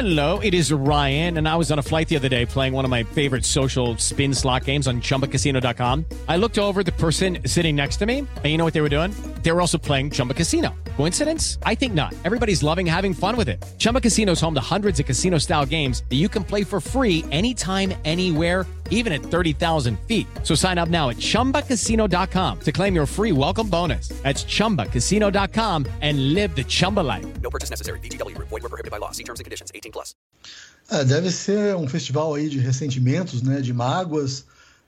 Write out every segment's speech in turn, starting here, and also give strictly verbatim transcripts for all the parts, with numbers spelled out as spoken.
Hello, it is Ryan, and I was on a flight the other day playing one of my favorite social spin slot games on Chumba Casino dot com. I looked over at the person sitting next to me, and you know what they were doing? They were also playing Chumba Casino. Coincidence? I think not. Everybody's loving having fun with it. Chumba Casino is home to hundreds of casino-style games that you can play for free anytime, anywhere, even at thirty thousand feet. So sign up now at Chumba Casino dot com to claim your free welcome bonus. That's Chumba Casino dot com and live the Chumba life. No purchase necessary. V G W. Void where prohibited by law. See terms and conditions. eighteen plus. É, deve ser um festival aí de ressentimentos, né, de mágoas.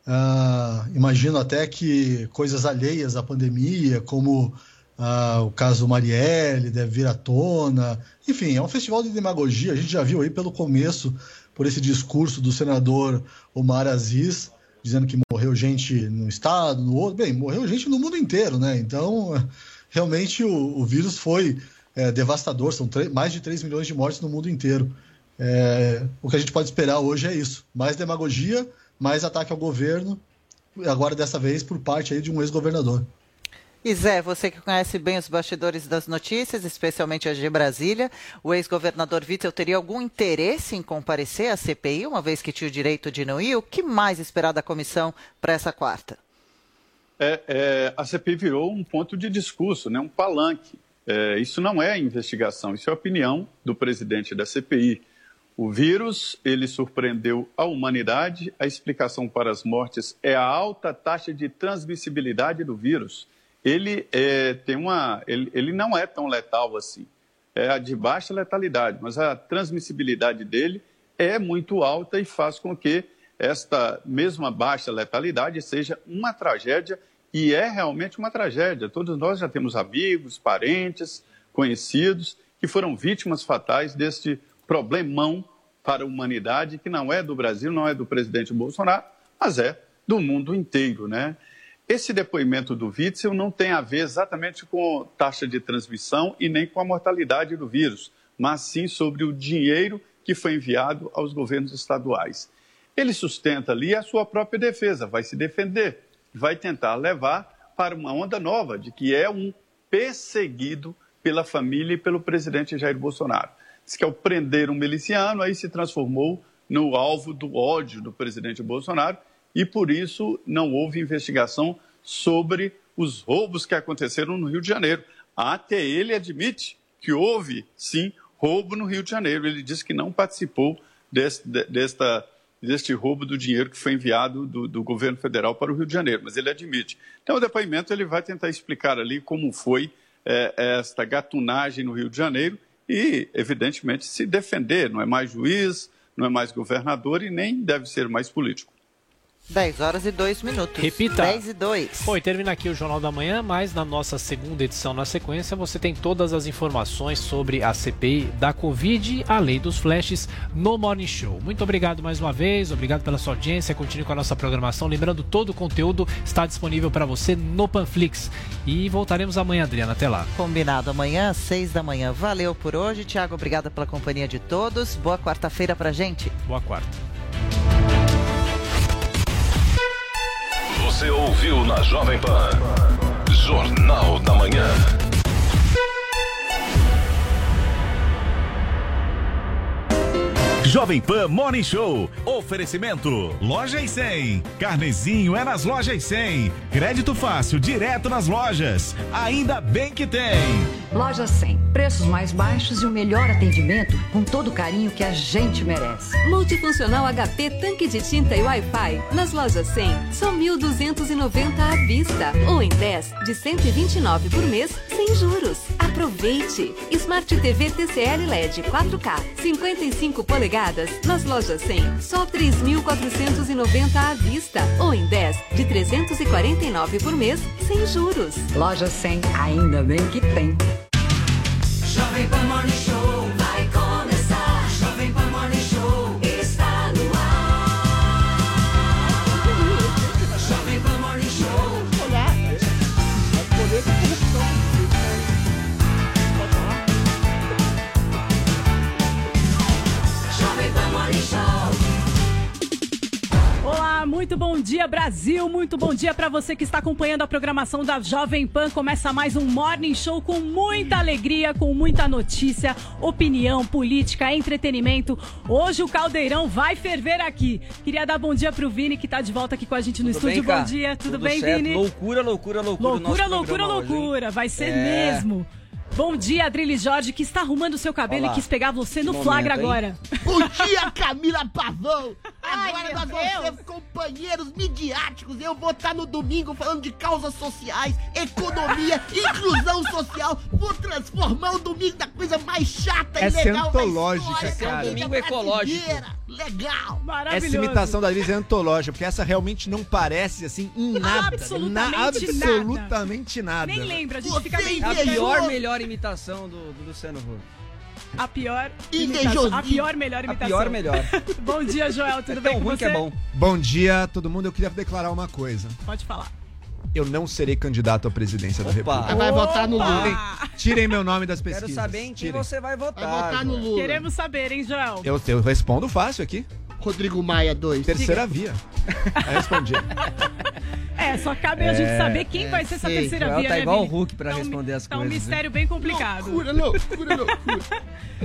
Uh, imagino até que coisas alheias à pandemia, como uh, o caso Marielle, deve vir à tona. Enfim, é um festival de demagogia. A gente já viu aí pelo começo, por esse discurso do senador Omar Aziz, dizendo que morreu gente no estado, no outro. Bem, morreu gente no mundo inteiro, né? Então, realmente o, o vírus foi é, devastador. São mais de três milhões de mortes no mundo inteiro. É, o que a gente pode esperar hoje é isso. Mais demagogia, mais ataque ao governo, agora dessa vez por parte aí de um ex-governador. E Zé, você que conhece bem os bastidores das notícias, especialmente as de Brasília, o ex-governador Witzel teria algum interesse em comparecer à C P I, uma vez que tinha o direito de não ir? O que mais esperar da comissão para essa quarta? É, é, a C P I virou um ponto de discurso, né, um palanque. É, isso não é investigação, isso é opinião do presidente da C P I. O vírus, ele surpreendeu a humanidade. A explicação para as mortes é a alta taxa de transmissibilidade do vírus. Ele, é, tem uma, ele, ele não é tão letal assim. É a de baixa letalidade, mas a transmissibilidade dele é muito alta e faz com que esta mesma baixa letalidade seja uma tragédia, e é realmente uma tragédia. Todos nós já temos amigos, parentes, conhecidos que foram vítimas fatais deste problemão para a humanidade, que não é do Brasil, não é do presidente Bolsonaro, mas é do mundo inteiro, né? Esse depoimento do Witzel não tem a ver exatamente com taxa de transmissão e nem com a mortalidade do vírus, mas sim sobre o dinheiro que foi enviado aos governos estaduais. Ele sustenta ali a sua própria defesa, vai se defender, vai tentar levar para uma onda nova de que é um perseguido pela família e pelo presidente Jair Bolsonaro. Diz que ao prender um miliciano, aí se transformou no alvo do ódio do presidente Bolsonaro e, por isso, não houve investigação sobre os roubos que aconteceram no Rio de Janeiro. Até ele admite que houve, sim, roubo no Rio de Janeiro. Ele diz que não participou desse, desta, deste roubo do dinheiro que foi enviado do, do governo federal para o Rio de Janeiro, mas ele admite. Então, o depoimento ele vai tentar explicar ali como foi é, esta gatunagem no Rio de Janeiro, e, evidentemente, se defender. Não é mais juiz, não é mais governador e nem deve ser mais político. dez horas e dois minutos. Repita. dez e dois. Bom, e termina aqui o Jornal da Manhã, mas na nossa segunda edição, na sequência, você tem todas as informações sobre a C P I da Covid, a lei dos flashes, no Morning Show. Muito obrigado mais uma vez, obrigado pela sua audiência, continue com a nossa programação. Lembrando, todo o conteúdo está disponível para você no Panflix. E voltaremos amanhã, Adriana, até lá. Combinado, amanhã às seis da manhã. Valeu por hoje, Tiago, obrigada pela companhia de todos. Boa quarta-feira pra gente. Boa quarta. Você ouviu na Jovem Pan Jornal da Manhã. Jovem Pan Morning Show. Oferecimento Lojas cem. Carnezinho é nas Lojas cem. Crédito fácil, direto nas lojas. Ainda bem que tem. Loja cem. Preços mais baixos e o melhor atendimento com todo o carinho que a gente merece. Multifuncional H P, tanque de tinta e Wi-Fi. Nas Lojas cem, só mil duzentos e noventa à vista. Ou em dez de cento e vinte e nove por mês, sem juros. Aproveite! Smart T V T C L L E D quatro K, cinquenta e cinco polegadas. Nas Lojas cem, só três mil quatrocentos e noventa à vista. Ou em dez de trezentos e quarenta e nove por mês, sem juros. Loja cem, ainda bem que tem. Jovem Pan Morning Show vai começar. Jovem Pan Morning Show está no ar. Jovem Pan Morning Show. Olá. Vai poder ter corrupção. Pode falar? Jovem Pan Morning Show. Olá, muito muito bom dia, Brasil, muito bom dia para você que está acompanhando a programação da Jovem Pan. Começa mais um Morning Show com muita alegria, com muita notícia, opinião, política, entretenimento. Hoje o caldeirão vai ferver aqui. Queria dar bom dia pro Vini, que tá de volta aqui com a gente no Tudo estúdio. bem, bom dia, tudo, tudo bem, certo. Vini? Loucura, loucura, loucura. Loucura, loucura, loucura. Hoje, vai ser é... mesmo. Bom dia, Adriles Jorge, que está arrumando o seu cabelo. Olá. E quis pegar você que no momento, flagra hein? agora. Bom dia, Camila Pavão. Ai, agora nós vamos ser companheiros midiáticos. Eu vou estar no domingo falando de causas sociais, economia, inclusão social. Vou transformar o domingo da coisa mais chata Essa e legal é antológica, da cara. É um domingo ecológico. Legal. Maravilhoso. Essa imitação da Adriles é antológica, porque essa realmente não parece, assim, em nada. Absolutamente na, absolutamente nada. Nem lembra, a gente Você fica bem... A pior, melhor imitação do, do Luciano Huck. A pior imitação. A pior, melhor imitação. A pior, melhor. Bom dia, Joel, tudo é bem com ruim você? Que é bom. Bom dia, todo mundo. Eu queria declarar uma coisa. Pode falar. Eu não serei candidato à presidência Opa. da República. Vai votar no Lula. Tirem, tirem meu nome das pesquisas. Quero saber em quem Tirem. você vai votar. Vai votar no Lula. Queremos saber, hein, Joel? Eu, eu respondo fácil aqui. Rodrigo Maia dois. Terceira via. Aí respondi. É, só cabe a gente saber quem vai ser essa sei. terceira Joel via, tá né, igual Vini? o Hulk pra Tá um- responder as Tá um coisas. mistério bem complicado. Loucura, loucura, loucura.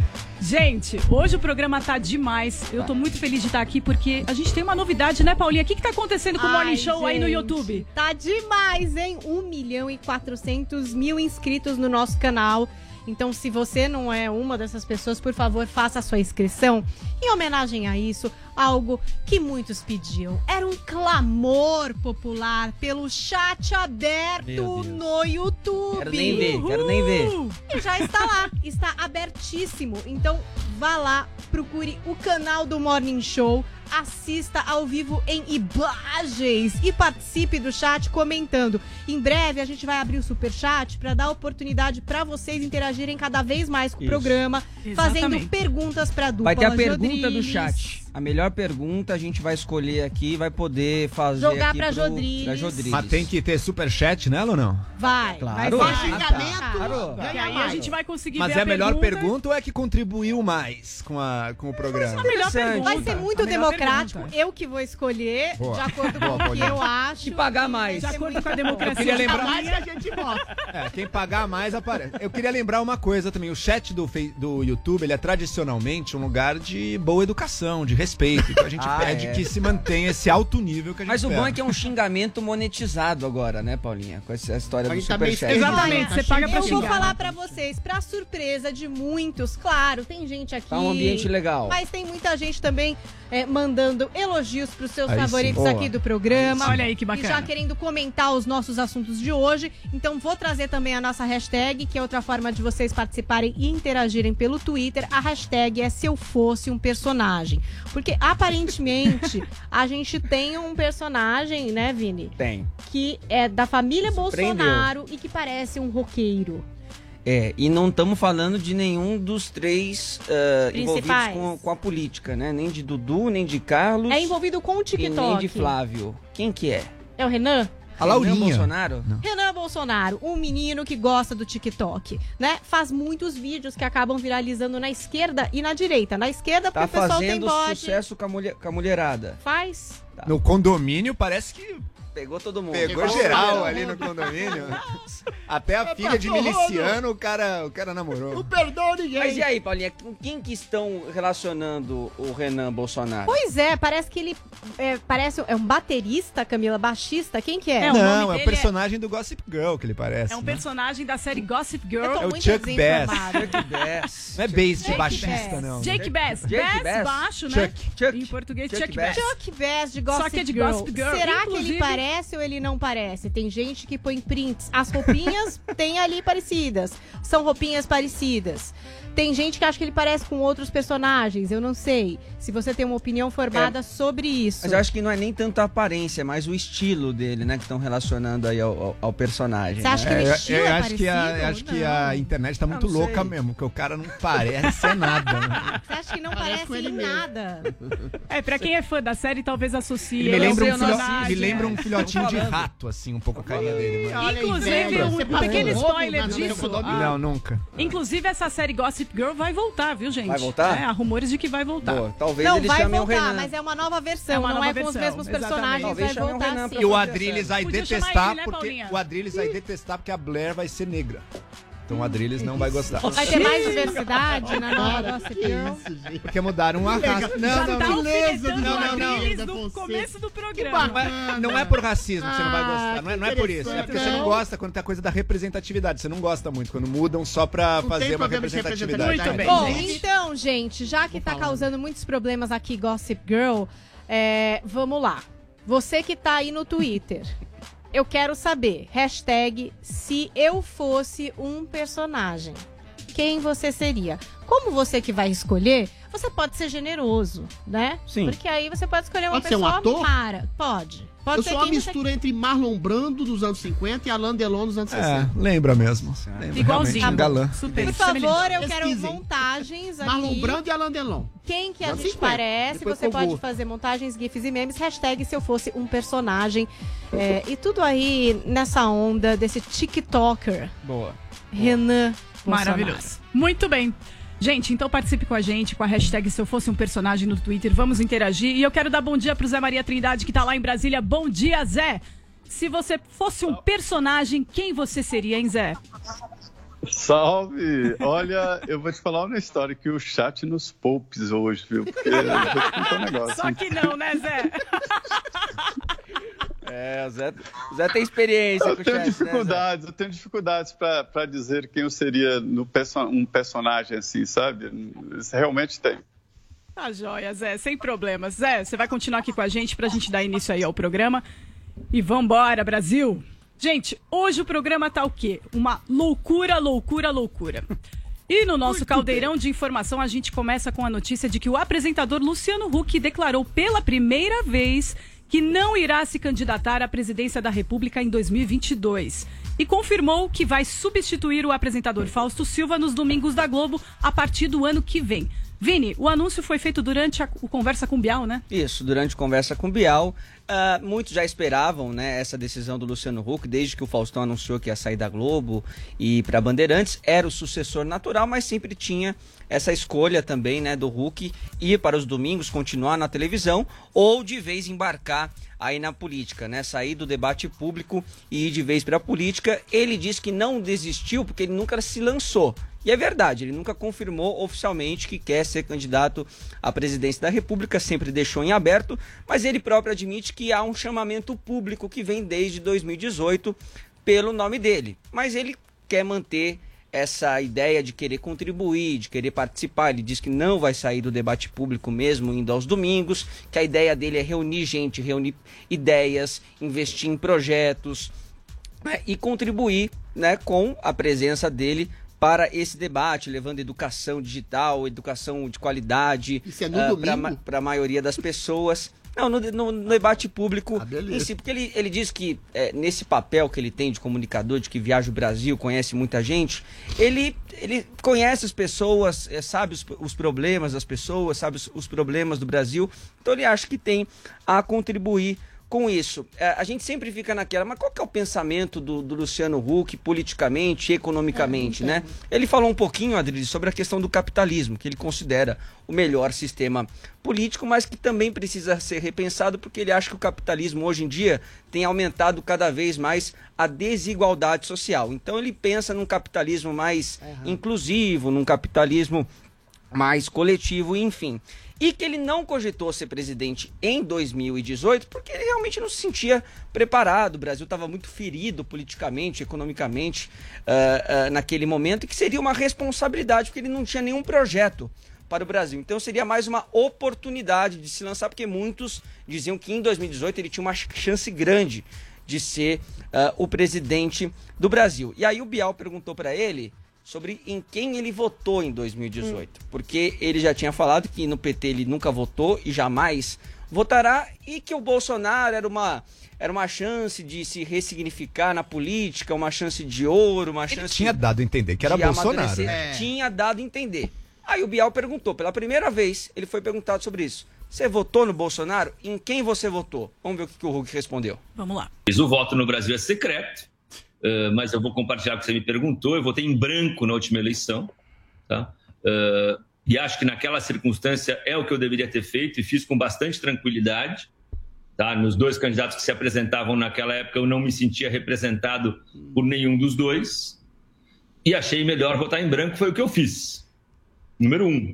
Gente, hoje o programa tá demais. Eu tô muito feliz de estar aqui porque a gente tem uma novidade, né, Paulinha? O que que tá acontecendo com o Morning Ai, Show aí no gente, YouTube? Tá demais, hein? um milhão e quatrocentos mil inscritos no nosso canal. Então, se você não é uma dessas pessoas, por favor, faça a sua inscrição. Em homenagem a isso, algo que muitos pediam. Era um clamor popular pelo chat Meu aberto Deus. no YouTube. Quero nem ver, quero nem ver. E já está lá, está abertíssimo. Então, vá lá, procure o canal do Morning Show, assista ao vivo em imagens e participe do chat comentando. Em breve a gente vai abrir o superchat para dar oportunidade para vocês interagirem cada vez mais com o Isso. programa, fazendo Exatamente. perguntas para a dupla. Vai ter a pergunta do Jodriles. chat. A melhor pergunta a gente vai escolher aqui e vai poder fazer Jogar aqui pra pro, Jodriles. pra Jodriles. Mas tem que ter superchat nela ou não? Vai, Claro. vai Só ser. xingamento. Claro. E aí a gente vai conseguir Mas ver é a melhor pergunta. pergunta ou é que contribuiu mais com, a, com o programa? A melhor Interessante. pergunta. Vai ser muito A melhor democrático. pergunta. Eu que vou escolher, Boa. de acordo Boa, com o que Paulinha. eu acho. Se pagar mais. De Vai ser acordo muito com a Eu democracia. queria lembrar- Mais que a gente mostra. É, quem pagar mais aparece. Eu queria lembrar uma coisa também. O chat do, Fei- do YouTube, ele é tradicionalmente um lugar de boa educação, de respeito. Então a gente Ah, pede é. que se mantenha esse alto nível que a gente Mas o espera. bom é que é um xingamento monetizado agora, né, Paulinha? Com essa história A do gente tá meio superchat. Exatamente, Tá você paga pra Eu vou xingar. falar pra vocês, pra surpresa de muitos, claro, tem gente aqui. Tá um ambiente legal. Mas tem muita gente também é, mandando elogios pros seus Aí sim. favoritos Boa. aqui do programa. Olha aí que E bacana. já querendo comentar os nossos assuntos de hoje. Então vou trazer também a nossa hashtag, que é outra forma de vocês participarem e interagirem pelo Twitter. A hashtag é Se Eu Fosse um Personagem. Porque aparentemente a gente tem um personagem, né, Vini? Tem. Que é da família Surpreendeu. Bolsonaro e que parece um roqueiro. É, e não estamos falando de nenhum dos três ah, envolvidos Principais. com, com a política, né? Nem de Dudu, nem de Carlos É envolvido com o e TikTok. nem de Flávio. Quem que é? É o Renan? A Laurinha. Renan Bolsonaro? Renan Bolsonaro, um menino que gosta do TikTok, né? Faz muitos vídeos que acabam viralizando na esquerda e na direita. Na esquerda, porque Tá o pessoal tem fazendo bot. sucesso com a, mulher, com a mulherada. Faz. No condomínio parece que Pegou todo mundo. pegou Pegou geral todo ali no condomínio. Até a É filha de pra todo miliciano o cara, o cara namorou. Não perdoa ninguém. Mas e aí, Paulinha, com quem que estão relacionando o Renan Bolsonaro? Pois é, parece que ele é, parece é um baterista, Camila, baixista. Quem que é? É, o nome Não, é o dele personagem do Gossip Girl que ele parece. É um né? personagem da série Gossip Girl. Eu tô É o muito Chuck desinformada. Chuck Bass. Não é bass de Jake baixista, Bass. não. Jake Bass. Jake Bass, Bass. baixo, né? Chuck. Chuck. Em português, Chuck Chuck, Bass. Bass. Chuck Bass de Gossip Só que é de Girl. Gossip Girl. Será que Inclusive- ele parece ou ele não parece? Tem gente que põe prints. As roupinhas tem ali parecidas. São roupinhas parecidas. Tem gente que acha que ele parece com outros personagens. Eu não sei. Se você tem uma opinião formada É, sobre isso. Mas eu acho que não é nem tanto a aparência, mas o estilo dele, né? Que estão relacionando aí ao, ao- ao personagem. Você acha né? que ele É, eu, estilo eu é acho que, a, parecido? acho que Não. a internet tá muito não sei. louca mesmo, porque o cara não parece ser nada. Né? Você acha que não Parece parece, com ele em mesmo. nada? É, pra quem é fã da série, talvez associe. Ele me ao lembra, um sei, eu não filho, personagem. me lembra um É. filhotinho de rato, assim, um pouco a carinha dele. Mano. Inclusive, um, um pequeno spoiler disso. Ah, não, nunca. Inclusive, essa série Gossip Girl vai voltar, viu, gente? Vai voltar? É, há rumores de que vai voltar. Boa, talvez não, eles vai chamem voltar, o Renan. mas é uma nova versão, É uma não nova é com os versão, mesmos personagens, exatamente. vai voltar sim. E o Adrilles vai Podia chamar detestar, ele, né, porque Paulinha? o Adrilles vai detestar porque a Blair vai ser negra. Então o Adrilles não vai gostar. Vai ter mais diversidade na nova Gossip Girl. Porque mudaram uma raça. Não, não, não. Beleza, Não, não, não. No começo do programa. Não é, não é por racismo que você não vai gostar. Não é, não é por isso. É porque você não Não. gosta quando tem a coisa da representatividade. Você não gosta muito quando mudam só pra Não fazer tem uma problema de representatividade. Muito bem. Bom, gente. então, gente, já que tá causando muitos problemas aqui Gossip Girl, é, vamos lá. Você que tá aí no Twitter, eu quero saber, hashtag se eu fosse um personagem, quem você seria? Como você que vai escolher, você pode ser generoso, né? Sim. Porque aí você pode escolher uma Pode ser um pessoa ator? para. Pode. Pode Eu ser sou uma quem você- mistura entre Marlon Brando dos anos cinquenta e Alain Delon dos anos É, sessenta. lembra mesmo. Lembra, Igualzinho. realmente, um galã. Super. Por favor, eu Pesquisem. quero montagens aqui. Marlon Brando e Alain Delon. Quem que a Anos gente cinquenta. parece, Depois você Kogu. pode fazer montagens, gifs e memes, hashtag se eu fosse um personagem. É, e tudo aí nessa onda desse TikToker, Boa. Renan Bolsonaro. Maravilhoso. Muito bem. Gente, então participe com a gente com a hashtag Se Eu Fosse um Personagem no Twitter. Vamos interagir. E eu quero dar bom dia pro Zé Maria Trindade, que tá lá em Brasília. Bom dia, Zé. Se você fosse um personagem, quem você seria, hein, Zé? Salve! Olha, eu vou te falar uma história que o chat nos poupes hoje, viu? Porque eu vou te contar um negócio. Só que não, né, Zé? É, o Zé, o Zé tem experiência Eu com o tenho chat, né, dificuldades, eu tenho dificuldades para dizer quem eu seria no perso um personagem assim, sabe? Realmente tem. Tá joia, Zé, sem problemas. Zé, você vai continuar aqui com a gente pra gente dar início aí ao programa. E vambora, Brasil! Gente, hoje o programa tá o quê? Uma loucura, loucura, loucura. E no nosso caldeirão de informação, a gente começa com a notícia de que o apresentador Luciano Huck declarou pela primeira vez que não irá se candidatar à presidência da República em dois mil e vinte e dois. E confirmou que vai substituir o apresentador Fausto Silva nos domingos da Globo a partir do ano que vem. Vini, o anúncio foi feito durante a o Conversa com Bial, né? Isso, durante Conversa com Bial. Uh, muitos já esperavam, né, essa decisão do Luciano Huck, desde que o Faustão anunciou que ia sair da Globo e ir para Bandeirantes. Era o sucessor natural, mas sempre tinha essa escolha também, né, do Huck ir para os domingos, continuar na televisão ou de vez embarcar aí na política, né, sair do debate público e ir de vez para a política. Ele disse que não desistiu porque ele nunca se lançou. E é verdade, ele nunca confirmou oficialmente que quer ser candidato à presidência da República, sempre deixou em aberto, mas ele próprio admite que há um chamamento público que vem desde dois mil e dezoito pelo nome dele. Mas ele quer manter essa ideia de querer contribuir, de querer participar. Ele diz que não vai sair do debate público mesmo indo aos domingos, que a ideia dele é reunir gente, reunir ideias, investir em projetos, né, e contribuir, né, com a presença dele para esse debate, levando educação digital, educação de qualidade uh, para a maioria das pessoas. Não, no, no, no debate público ah, em si, porque ele, ele diz que é, nesse papel que ele tem de comunicador, de que viaja o Brasil, conhece muita gente, ele, ele conhece as pessoas, é, sabe os, os problemas das pessoas, sabe os, os problemas do Brasil, então ele acha que tem a contribuir com isso. É, a gente sempre fica naquela, mas qual que é o pensamento do, do Luciano Huck politicamente, economicamente, é, né? Ele falou um pouquinho, Adriles, sobre a questão do capitalismo, que ele considera o melhor sistema político, mas que também precisa ser repensado, porque ele acha que o capitalismo hoje em dia tem aumentado cada vez mais a desigualdade social. Então ele pensa num capitalismo mais uhum. inclusivo, num capitalismo mais coletivo, enfim. E que ele não cogitou ser presidente em dois mil e dezoito porque ele realmente não se sentia preparado. O Brasil estava muito ferido politicamente, economicamente, uh, uh, naquele momento, e que seria uma responsabilidade, porque ele não tinha nenhum projeto para o Brasil. Então seria mais uma oportunidade de se lançar, porque muitos diziam que em dois mil e dezoito ele tinha uma chance grande de ser uh, o presidente do Brasil. E aí o Bial perguntou para ele sobre em quem ele votou em dois mil e dezoito, hum. porque ele já tinha falado que no P T ele nunca votou e jamais votará, e que o Bolsonaro era uma, era uma chance de se ressignificar na política, uma chance de ouro, uma chance... Ele tinha dado a entender que era Bolsonaro. É. Tinha dado a entender. Aí o Bial perguntou, pela primeira vez, ele foi perguntado sobre isso. Você votou no Bolsonaro? Em quem você votou? Vamos ver o que o Huck respondeu. Vamos lá. O voto no Brasil é secreto, uh, mas eu vou compartilhar o que você me perguntou. Eu votei em branco na última eleição, tá? Uh, e acho que naquela circunstância é o que eu deveria ter feito e fiz com bastante tranquilidade. Tá? Nos dois candidatos que se apresentavam naquela época, eu não me sentia representado por nenhum dos dois. E achei melhor votar em branco, foi o que eu fiz. Número um.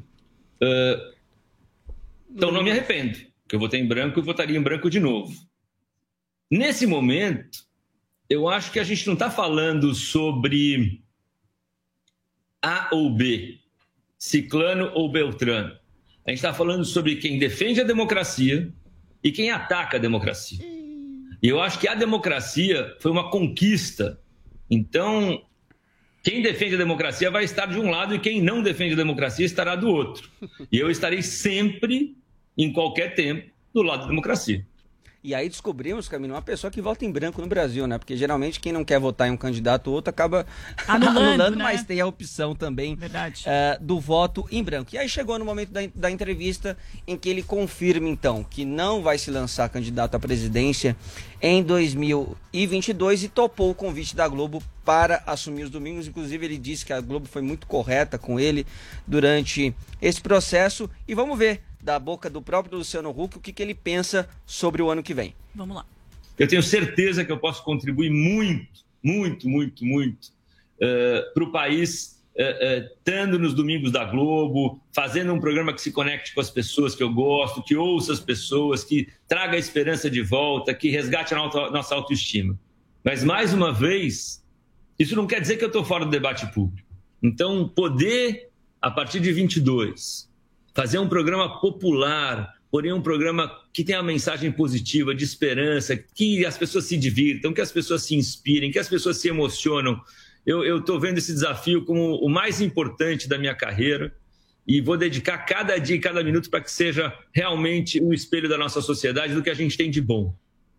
Uh, então não me arrependo, porque eu votei em branco e votaria em branco de novo. Nesse momento, eu acho que a gente não está falando sobre A ou B, ciclano ou beltrano. A gente está falando sobre quem defende a democracia e quem ataca a democracia. E eu acho que a democracia foi uma conquista. Então, quem defende a democracia vai estar de um lado e quem não defende a democracia estará do outro. E eu estarei sempre, em qualquer tempo, do lado da democracia. E aí descobrimos, Camilo, uma pessoa que vota em branco no Brasil, né? Porque geralmente quem não quer votar em um candidato ou outro acaba anulando, anulando né? Mas tem a opção também uh, do voto em branco. E aí chegou no momento da, da entrevista em que ele confirma, então, que não vai se lançar candidato à presidência em dois mil e vinte e dois e topou o convite da Globo para assumir os domingos. Inclusive, ele disse que a Globo foi muito correta com ele durante esse processo. E vamos ver da boca do próprio Luciano Huck o que, que ele pensa sobre o ano que vem. Vamos lá. Eu tenho certeza que eu posso contribuir muito, muito, muito, muito uh, para o país, uh, uh, estando nos domingos da Globo, fazendo um programa que se conecte com as pessoas que eu gosto, que ouça as pessoas, que traga a esperança de volta, que resgate a nossa autoestima. Mas, mais uma vez, isso não quer dizer que eu estou fora do debate público. Então, poder, a partir de vinte e dois... fazer um programa popular, porém um programa que tenha uma mensagem positiva, de esperança, que as pessoas se divirtam, que as pessoas se inspirem, que as pessoas se emocionam. Eu estou vendo esse desafio como o mais importante da minha carreira e vou dedicar cada dia e cada minuto para que seja realmente o espelho da nossa sociedade, do que a gente tem de bom.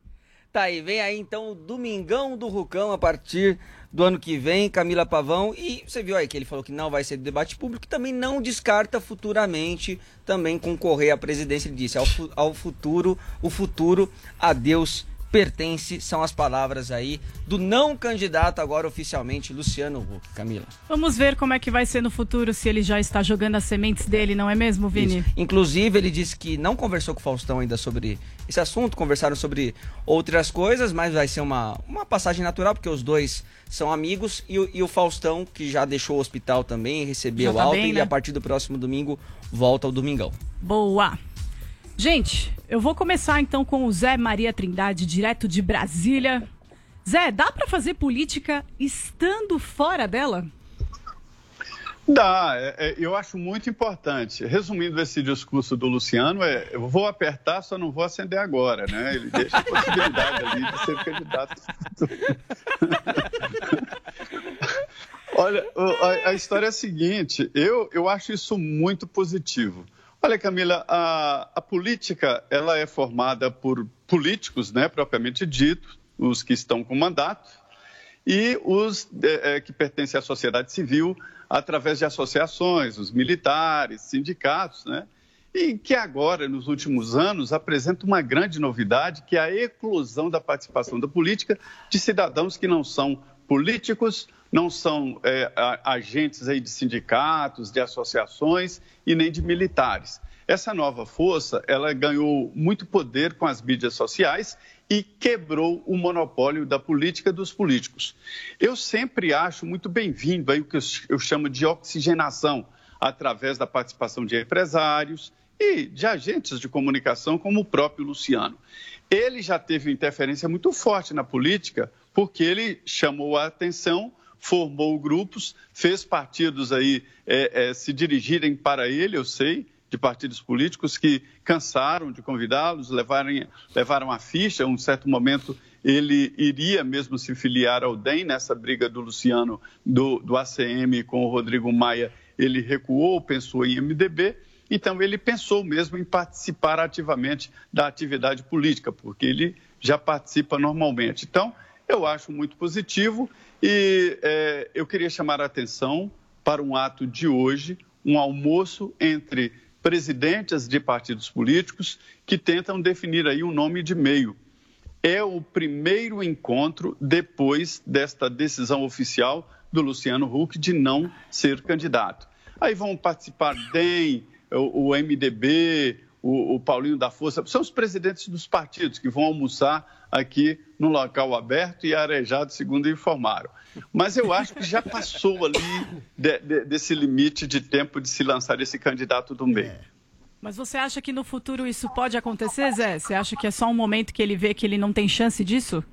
Tá aí, vem aí então o Domingão do Rucão a partir do ano que vem, Camila Pavão, e você viu aí que ele falou que não vai ser do debate público, também não descarta futuramente também concorrer à presidência. Ele disse, ao, ao futuro, o futuro a Deus pertence, são as palavras aí do não candidato agora oficialmente, Luciano Huck. Camila. Vamos ver como é que vai ser no futuro, se ele já está jogando as sementes dele, não é mesmo, Vini? Isso. Inclusive, ele disse que não conversou com o Faustão ainda sobre esse assunto, conversaram sobre outras coisas, mas vai ser uma, uma passagem natural, porque os dois são amigos, e, e o Faustão, que já deixou o hospital também, recebeu tá alta, bem, né? E a partir do próximo domingo volta ao Domingão. Boa! Gente, eu vou começar então com o Zé Maria Trindade, direto de Brasília. Zé, dá para fazer política estando fora dela? Dá, é, eu acho muito importante. Resumindo esse discurso do Luciano, é, eu vou apertar, só não vou acender agora, né? Ele deixa a possibilidade ali de ser candidato. Olha, a, a história é a seguinte, eu, eu acho isso muito positivo. Olha, Camila, a, a política ela é formada por políticos, né, propriamente dito, os que estão com mandato, e os é, que pertencem à sociedade civil através de associações, os militares, sindicatos, né, e que agora, nos últimos anos, apresenta uma grande novidade, que é a eclosão da participação da política de cidadãos que não são políticos, não são é, agentes aí de sindicatos, de associações e nem de militares. Essa nova força, ela ganhou muito poder com as mídias sociais e quebrou o monopólio da política dos políticos. Eu sempre acho muito bem-vindo aí o que eu chamo de oxigenação, através da participação de empresários e de agentes de comunicação, como o próprio Luciano. Ele já teve uma interferência muito forte na política, porque ele chamou a atenção, formou grupos, fez partidos aí é, é, se dirigirem para ele, eu sei, de partidos políticos que cansaram de convidá-los, levaram, levaram a ficha. Em um certo momento, ele iria mesmo se filiar ao D E M, nessa briga do Luciano, do, do A C M com o Rodrigo Maia, ele recuou, pensou em M D B, então ele pensou mesmo em participar ativamente da atividade política, porque ele já participa normalmente. Então, eu acho muito positivo e é, eu queria chamar a atenção para um ato de hoje, um almoço entre presidentes de partidos políticos que tentam definir aí um nome de meio. É o primeiro encontro depois desta decisão oficial do Luciano Huck de não ser candidato. Aí vão participar D E M, o, o M D B, o, o Paulinho da Força, são os presidentes dos partidos que vão almoçar aqui no local aberto e arejado, segundo informaram. Mas eu acho que já passou ali de, de, desse limite de tempo de se lançar esse candidato do meio. Mas você acha que no futuro isso pode acontecer, Zé? Você acha que é só um momento que ele vê que ele não tem chance disso?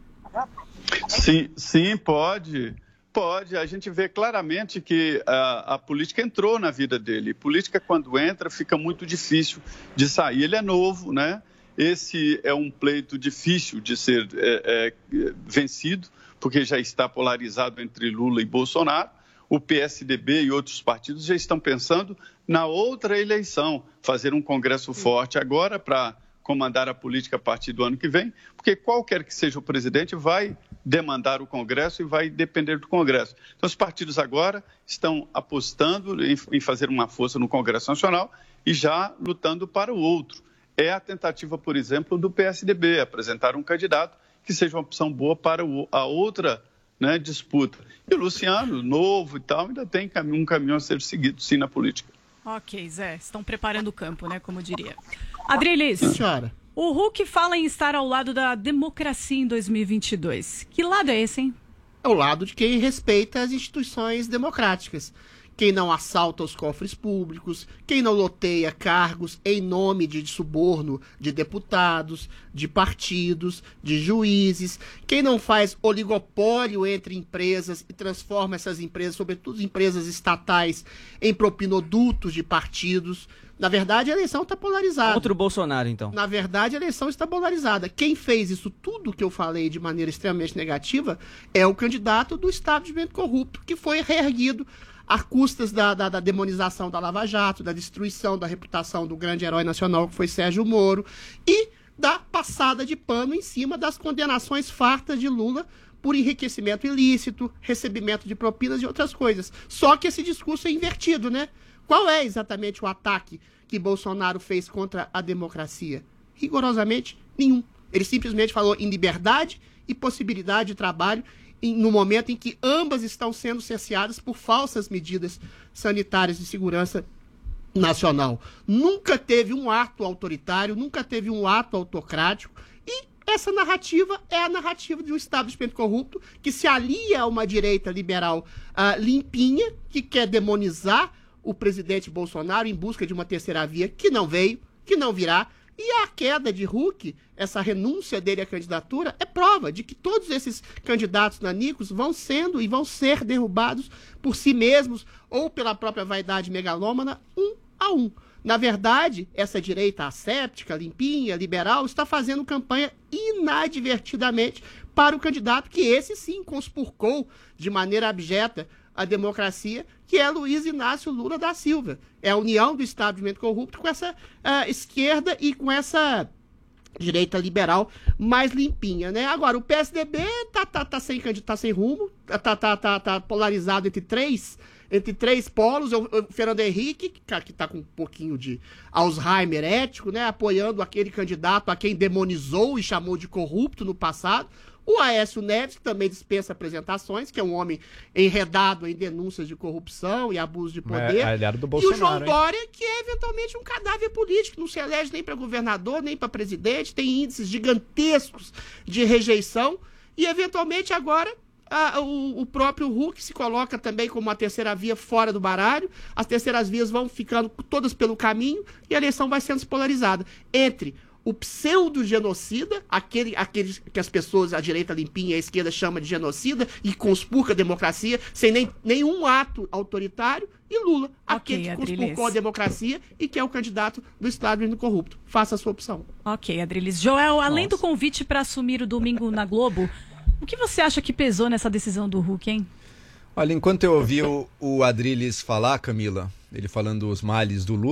Sim, sim, pode. Pode. A gente vê claramente que a, a política entrou na vida dele. Política, quando entra, fica muito difícil de sair. Ele é novo, né? Esse é um pleito difícil de ser é, é, vencido, porque já está polarizado entre Lula e Bolsonaro. O P S D B e outros partidos já estão pensando na outra eleição, fazer um congresso forte agora para comandar a política a partir do ano que vem, porque qualquer que seja o presidente vai demandar o Congresso e vai depender do Congresso. Então, os partidos agora estão apostando em, em fazer uma força no Congresso Nacional e já lutando para o outro. É a tentativa, por exemplo, do P S D B, apresentar um candidato que seja uma opção boa para o, a outra, né, disputa. E o Luciano, novo e tal, ainda tem um caminho a ser seguido, sim, na política. Ok, Zé, estão preparando o campo, né, como diria. Adriles, senhora. O Huck fala em estar ao lado da democracia em dois mil e vinte e dois. Que lado é esse, hein? É o lado de quem respeita as instituições democráticas. Quem não assalta os cofres públicos, quem não loteia cargos em nome de suborno de deputados, de partidos, de juízes, quem não faz oligopólio entre empresas e transforma essas empresas, sobretudo empresas estatais, em propinodutos de partidos. Na verdade, a eleição está polarizada. Contra o Bolsonaro, então. Na verdade, a eleição está polarizada. Quem fez isso tudo que eu falei de maneira extremamente negativa é o candidato do establishment corrupto, que foi reerguido às custas da, da, da demonização da Lava Jato, da destruição da reputação do grande herói nacional que foi Sérgio Moro e da passada de pano em cima das condenações fartas de Lula por enriquecimento ilícito, recebimento de propinas e outras coisas. Só que esse discurso é invertido, né? Qual é exatamente o ataque que Bolsonaro fez contra a democracia? Rigorosamente nenhum. Ele simplesmente falou em liberdade e possibilidade de trabalho no momento em que ambas estão sendo cerceadas por falsas medidas sanitárias de segurança nacional. Nunca teve um ato autoritário, nunca teve um ato autocrático, e essa narrativa é a narrativa de um establishment corrupto que se alia a uma direita liberal uh, limpinha, que quer demonizar o presidente Bolsonaro em busca de uma terceira via que não veio, que não virá. E a queda de Huck, essa renúncia dele à candidatura, é prova de que todos esses candidatos nanicos vão sendo e vão ser derrubados por si mesmos ou pela própria vaidade megalômana, um a um. Na verdade, essa direita asséptica, limpinha, liberal, está fazendo campanha inadvertidamente para o candidato que esse sim conspurcou de maneira abjeta a democracia, que é Luiz Inácio Lula da Silva. É a união do establishment corrupto com essa uh, esquerda e com essa direita liberal mais limpinha, né? Agora, o P S D B tá, tá, tá, sem, tá sem rumo, tá, tá, tá, tá polarizado entre três, entre três polos. O, o Fernando Henrique, que, que tá com um pouquinho de Alzheimer ético, né? Apoiando aquele candidato a quem demonizou e chamou de corrupto no passado. O Aécio Neves, que também dispensa apresentações, que é um homem enredado em denúncias de corrupção e abuso de poder. É, aliado do Bolsonaro, e o João hein? Dória, que é eventualmente um cadáver político, não se elege nem para governador, nem para presidente, tem índices gigantescos de rejeição e, eventualmente, agora a, o, o próprio Huck se coloca também como uma terceira via fora do baralho. As terceiras vias vão ficando todas pelo caminho e a eleição vai sendo polarizada entre o pseudo-genocida, aquele, aquele que as pessoas, a direita limpinha e a esquerda chama de genocida e conspurca a democracia sem nem, nenhum ato autoritário, e Lula, okay, aquele que conspurcou a democracia e que é o candidato do establishment corrupto. Faça a sua opção. Ok, Adriles. Joel, além Nossa. do convite para assumir o domingo na Globo, o que você acha que pesou nessa decisão do Huck, hein? Olha, enquanto eu ouvi o, o Adriles falar, Camila, ele falando os males do Lula,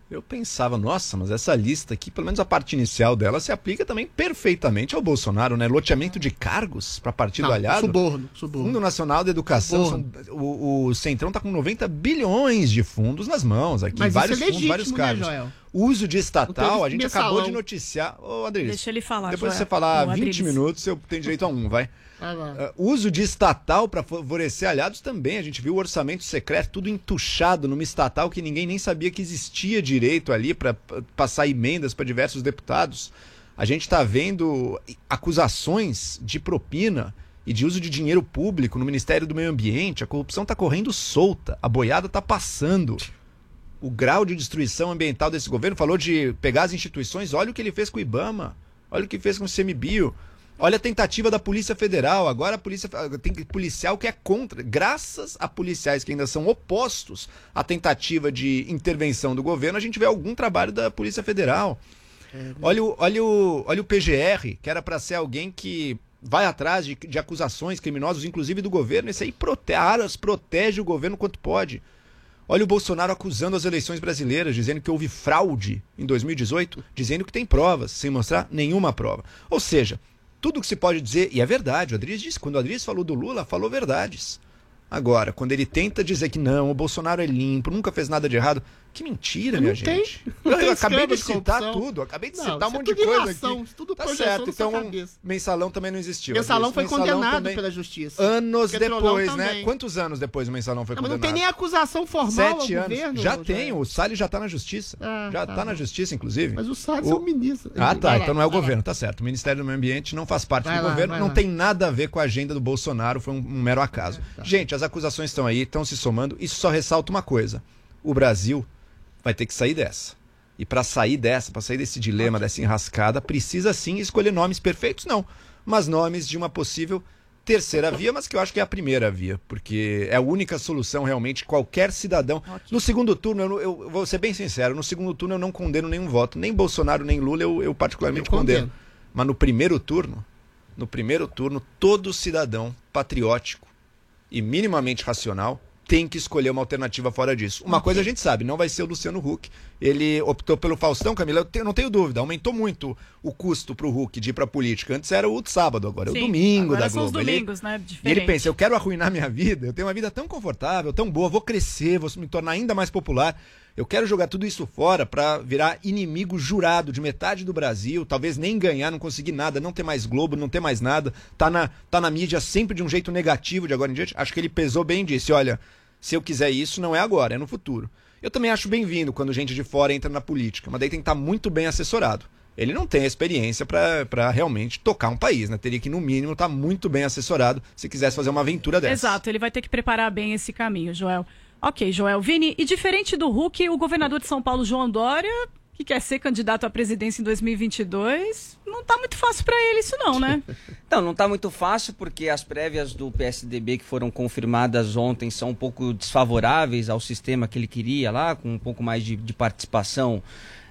eu pensava, nossa, mas essa lista aqui, pelo menos a parte inicial dela, se aplica também perfeitamente ao Bolsonaro, né? Loteamento de cargos para partido Não, aliado. suborno, suborno. Fundo Nacional de Educação, são, o, o Centrão tá com noventa bilhões de fundos nas mãos aqui, mas vários isso é fundos, legítimo, vários cargos. né, Joel? Uso de estatal, a gente mensalão. acabou de noticiar. Ô, Adriles, Deixa ele falar, depois Joel. de você falar Ô, vinte Adriles. minutos, eu tenho direito a um, vai. Vai lá. Uh, uso de estatal para favorecer aliados também. A gente viu o orçamento secreto tudo entuchado numa estatal que ninguém nem sabia que existia direito ali para passar emendas para diversos deputados. A gente está vendo acusações de propina e de uso de dinheiro público no Ministério do Meio Ambiente. A corrupção está correndo solta, a boiada está passando. O grau de destruição ambiental desse governo, falou de pegar as instituições, olha o que ele fez com o IBAMA, olha o que fez com o ICMBio. Olha a tentativa da Polícia Federal, agora a polícia tem policial que é contra, graças a policiais que ainda são opostos à tentativa de intervenção do governo, a gente vê algum trabalho da Polícia Federal. É, olha, o, olha, o, olha o P G R, que era para ser alguém que vai atrás de, de acusações criminosas, inclusive do governo, esse aí prote, Aras protege o governo quanto pode. Olha o Bolsonaro acusando as eleições brasileiras, dizendo que houve fraude em dois mil e dezoito, dizendo que tem provas, sem mostrar nenhuma prova. Ou seja, tudo que se pode dizer, e é verdade, o Adriles disse, quando o Adriles falou do Lula, falou verdades. Agora, quando ele tenta dizer que não, o Bolsonaro é limpo, nunca fez nada de errado, que mentira, minha não tem, gente. não eu tem eu acabei de escândalo, citar corrupção. tudo, acabei de Não, citar um isso monte é de tudo coisa ilação, aqui. isso tudo Tá projeção certo, na sua então cabeça. mensalão também não existiu. Mensalão Adriles. foi Mensalão condenado também. pela justiça. Anos Petrolão depois, né? também. Quantos anos depois o mensalão foi Não, mas condenado? não tem nem acusação formal Sete ao anos. governo. Já Joel. tem, o Salles já está na justiça. Ah, já tá está na bom. justiça, inclusive. Mas o Salles O- é o ministro. Ah, tá. Vai lá, Então não é o vai lá. governo, tá certo. O Ministério do Meio Ambiente não faz parte Vai do lá, governo, vai não lá. tem nada a ver com a agenda do Bolsonaro, foi um, um mero acaso. tá. Gente, as acusações estão aí, estão se somando. Isso só ressalta uma coisa: o Brasil vai ter que sair dessa. E para sair dessa, para sair desse dilema, dessa enrascada, precisa sim escolher nomes perfeitos, não, mas nomes de uma possível terceira via, mas que eu acho que é a primeira via, porque é a única solução realmente. Qualquer cidadão. No segundo turno, eu, eu- eu vou ser bem sincero, no segundo turno eu não condeno nenhum voto, nem Bolsonaro nem Lula, eu, eu particularmente Eu condeno. condeno. Mas no primeiro turno, no primeiro turno, todo cidadão patriótico e minimamente racional tem que escolher uma alternativa fora disso. Uma coisa a gente sabe, não vai ser o Luciano Huck. Ele optou pelo Faustão, Camila, eu tenho- não tenho dúvida, aumentou muito o custo pro Huck de ir pra política. Antes era o sábado, agora é o Sim, domingo agora da são os Globo. Ele- domingos, né? E ele Diferente. pensa, eu quero arruinar minha vida, eu tenho uma vida tão confortável, tão boa, vou crescer, vou me tornar ainda mais popular. Eu quero jogar tudo isso fora pra virar inimigo jurado de metade do Brasil, talvez nem ganhar, não conseguir nada, não ter mais Globo, não ter mais nada, tá na, tá na mídia sempre de um jeito negativo de agora em diante. Acho que ele pesou bem e disse, olha, se eu quiser isso, não é agora, é no futuro. Eu também acho bem-vindo quando gente de fora entra na política, mas daí tem que estar muito bem assessorado. Ele não tem a experiência para realmente tocar um país, né? Teria que, no mínimo, estar muito bem assessorado se quisesse fazer uma aventura dessa. Exato, ele vai ter que preparar bem esse caminho, Joel. Ok, Joel. Vini, e diferente do Huck, o governador de São Paulo, João Dória, que quer ser candidato à presidência em dois mil e vinte e dois, não tá muito fácil para ele isso não, né? Não, não tá muito fácil porque as prévias do P S D B que foram confirmadas ontem são um pouco desfavoráveis ao sistema que ele queria lá, com um pouco mais de, de participação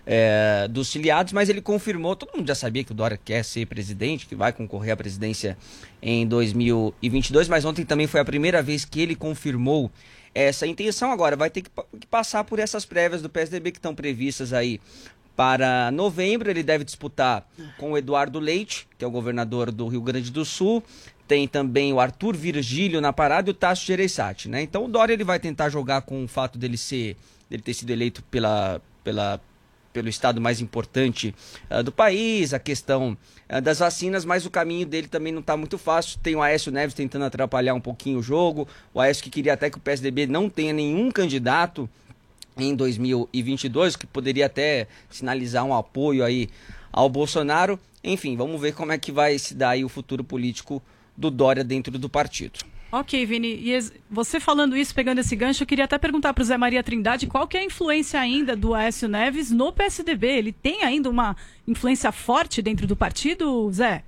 é, dos filiados, mas ele confirmou, todo mundo já sabia que o Dória quer ser presidente, que vai concorrer à presidência em dois mil e vinte e dois, mas ontem também foi a primeira vez que ele confirmou essa intenção. Agora vai ter que, pa- que passar por essas prévias do P S D B que estão previstas aí para novembro. Ele deve disputar com o Eduardo Leite, que é o governador do Rio Grande do Sul. Tem também o Arthur Virgílio na parada e o Tasso Gereissati, né? Então o Dória ele vai tentar jogar com o fato dele ser, dele ter sido eleito pela, pela, pelo estado mais importante ah, do país, a questão ah, das vacinas, mas o caminho dele também não está muito fácil. Tem o Aécio Neves tentando atrapalhar um pouquinho o jogo, o Aécio que queria até que o P S D B não tenha nenhum candidato em dois mil e vinte e dois, que poderia até sinalizar um apoio aí ao Bolsonaro. Enfim, vamos ver como é que vai se dar aí o futuro político do Dória dentro do partido. Ok, Vini, e ex- você falando isso, pegando esse gancho, eu queria até perguntar para o Zé Maria Trindade qual que é a influência ainda do Aécio Neves no P S D B. Ele tem ainda uma influência forte dentro do partido, Zé?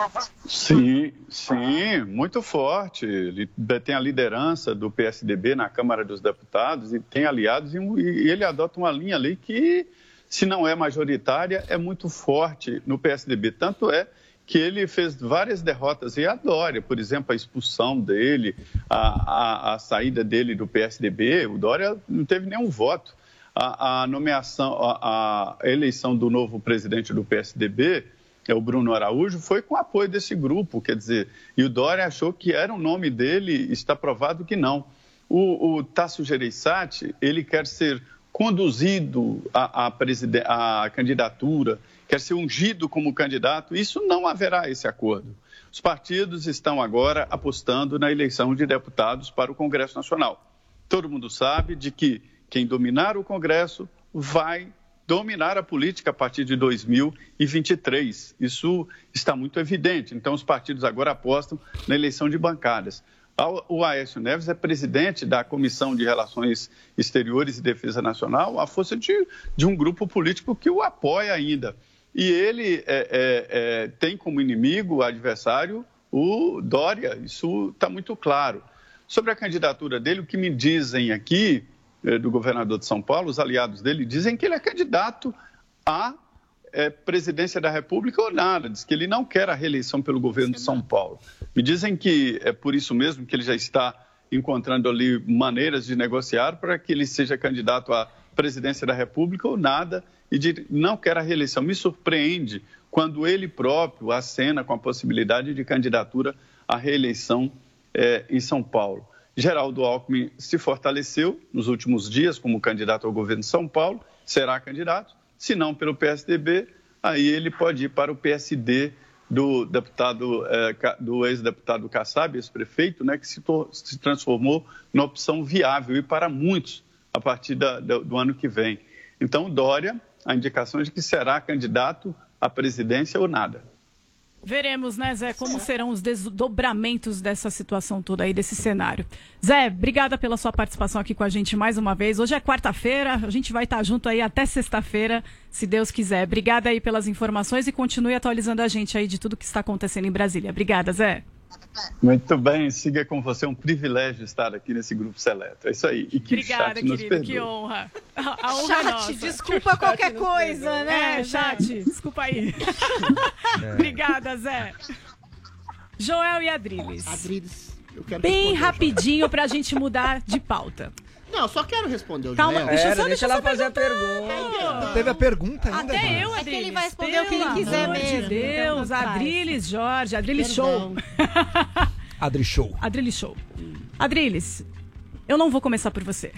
Sim, sim, muito forte. Ele tem a liderança do P S D B na Câmara dos Deputados e tem aliados, e, e ele adota uma linha ali que, se não é majoritária, é muito forte no P S D B. Tanto é que ele fez várias derrotas, e a Dória, por exemplo, a expulsão dele, a, a, a saída dele do P S D B, o Dória não teve nenhum voto. a, a nomeação, a, a eleição do novo presidente do P S D B, é o Bruno Araújo, foi com apoio desse grupo, quer dizer, e o Dória achou que era o nome dele, está provado que não. O, o Tasso Gereissati, ele quer ser conduzido à, à, à candidatura, quer ser ungido como candidato, isso não haverá esse acordo. Os partidos estão agora apostando na eleição de deputados para o Congresso Nacional. Todo mundo sabe de que quem dominar o Congresso vai dominar a política a partir de dois mil e vinte e três. Isso está muito evidente. Então, os partidos agora apostam na eleição de bancadas. O Aécio Neves é presidente da Comissão de Relações Exteriores e Defesa Nacional, à força de, de um grupo político que o apoia ainda. E ele é, é, é, tem como inimigo, adversário, o Dória. Isso está muito claro. Sobre a candidatura dele, o que me dizem aqui, do governador de São Paulo, os aliados dele dizem que ele é candidato à é, presidência da República ou nada, diz que ele não quer a reeleição pelo governo de São Paulo. Me dizem que é por isso mesmo que ele já está encontrando ali maneiras de negociar para que ele seja candidato à presidência da República ou nada e de, não quer a reeleição. Me surpreende quando ele próprio acena com a possibilidade de candidatura à reeleição é, em São Paulo. Geraldo Alckmin se fortaleceu nos últimos dias como candidato ao governo de São Paulo, será candidato, se não pelo P S D B, aí ele pode ir para o P S D do deputado, eh, do ex-deputado Kassab, ex-prefeito, né, que se, se transformou na opção viável e para muitos a partir da, do, do ano que vem. Então, Dória, a indicação é de que será candidato à presidência ou nada. Veremos, né, Zé, como serão os desdobramentos dessa situação toda aí, desse cenário. Zé, obrigada pela sua participação aqui com a gente mais uma vez. Hoje é quarta-feira, a gente vai estar junto aí até sexta-feira, se Deus quiser. Obrigada aí pelas informações e continue atualizando a gente aí de tudo que está acontecendo em Brasília. Obrigada, Zé. Muito bem, siga com você, é um privilégio estar aqui nesse grupo seleto. É isso aí. E que Obrigada, chat nos querido, perdoe. que honra. A, a honra Chat, é nossa. desculpa qualquer coisa, né? É, chat, desculpa aí. É. Obrigada, Zé. Joel e Adriles. Adriles, eu quero Bem responder, rapidinho pra gente mudar de pauta. Não, eu só quero responder o Calma, Joel. deixa eu Pera, só- deixa deixa ela eu só fazer a pergunta. Não teve a pergunta ainda, Até mano. eu, É Adriles. que ele vai responder o que ele Pelo quiser amor mesmo. de Deus, Então, Adriles Jorge, Adriles Perdão. Show. Adri Show. Adriles Show. Adriles, eu não vou começar por você.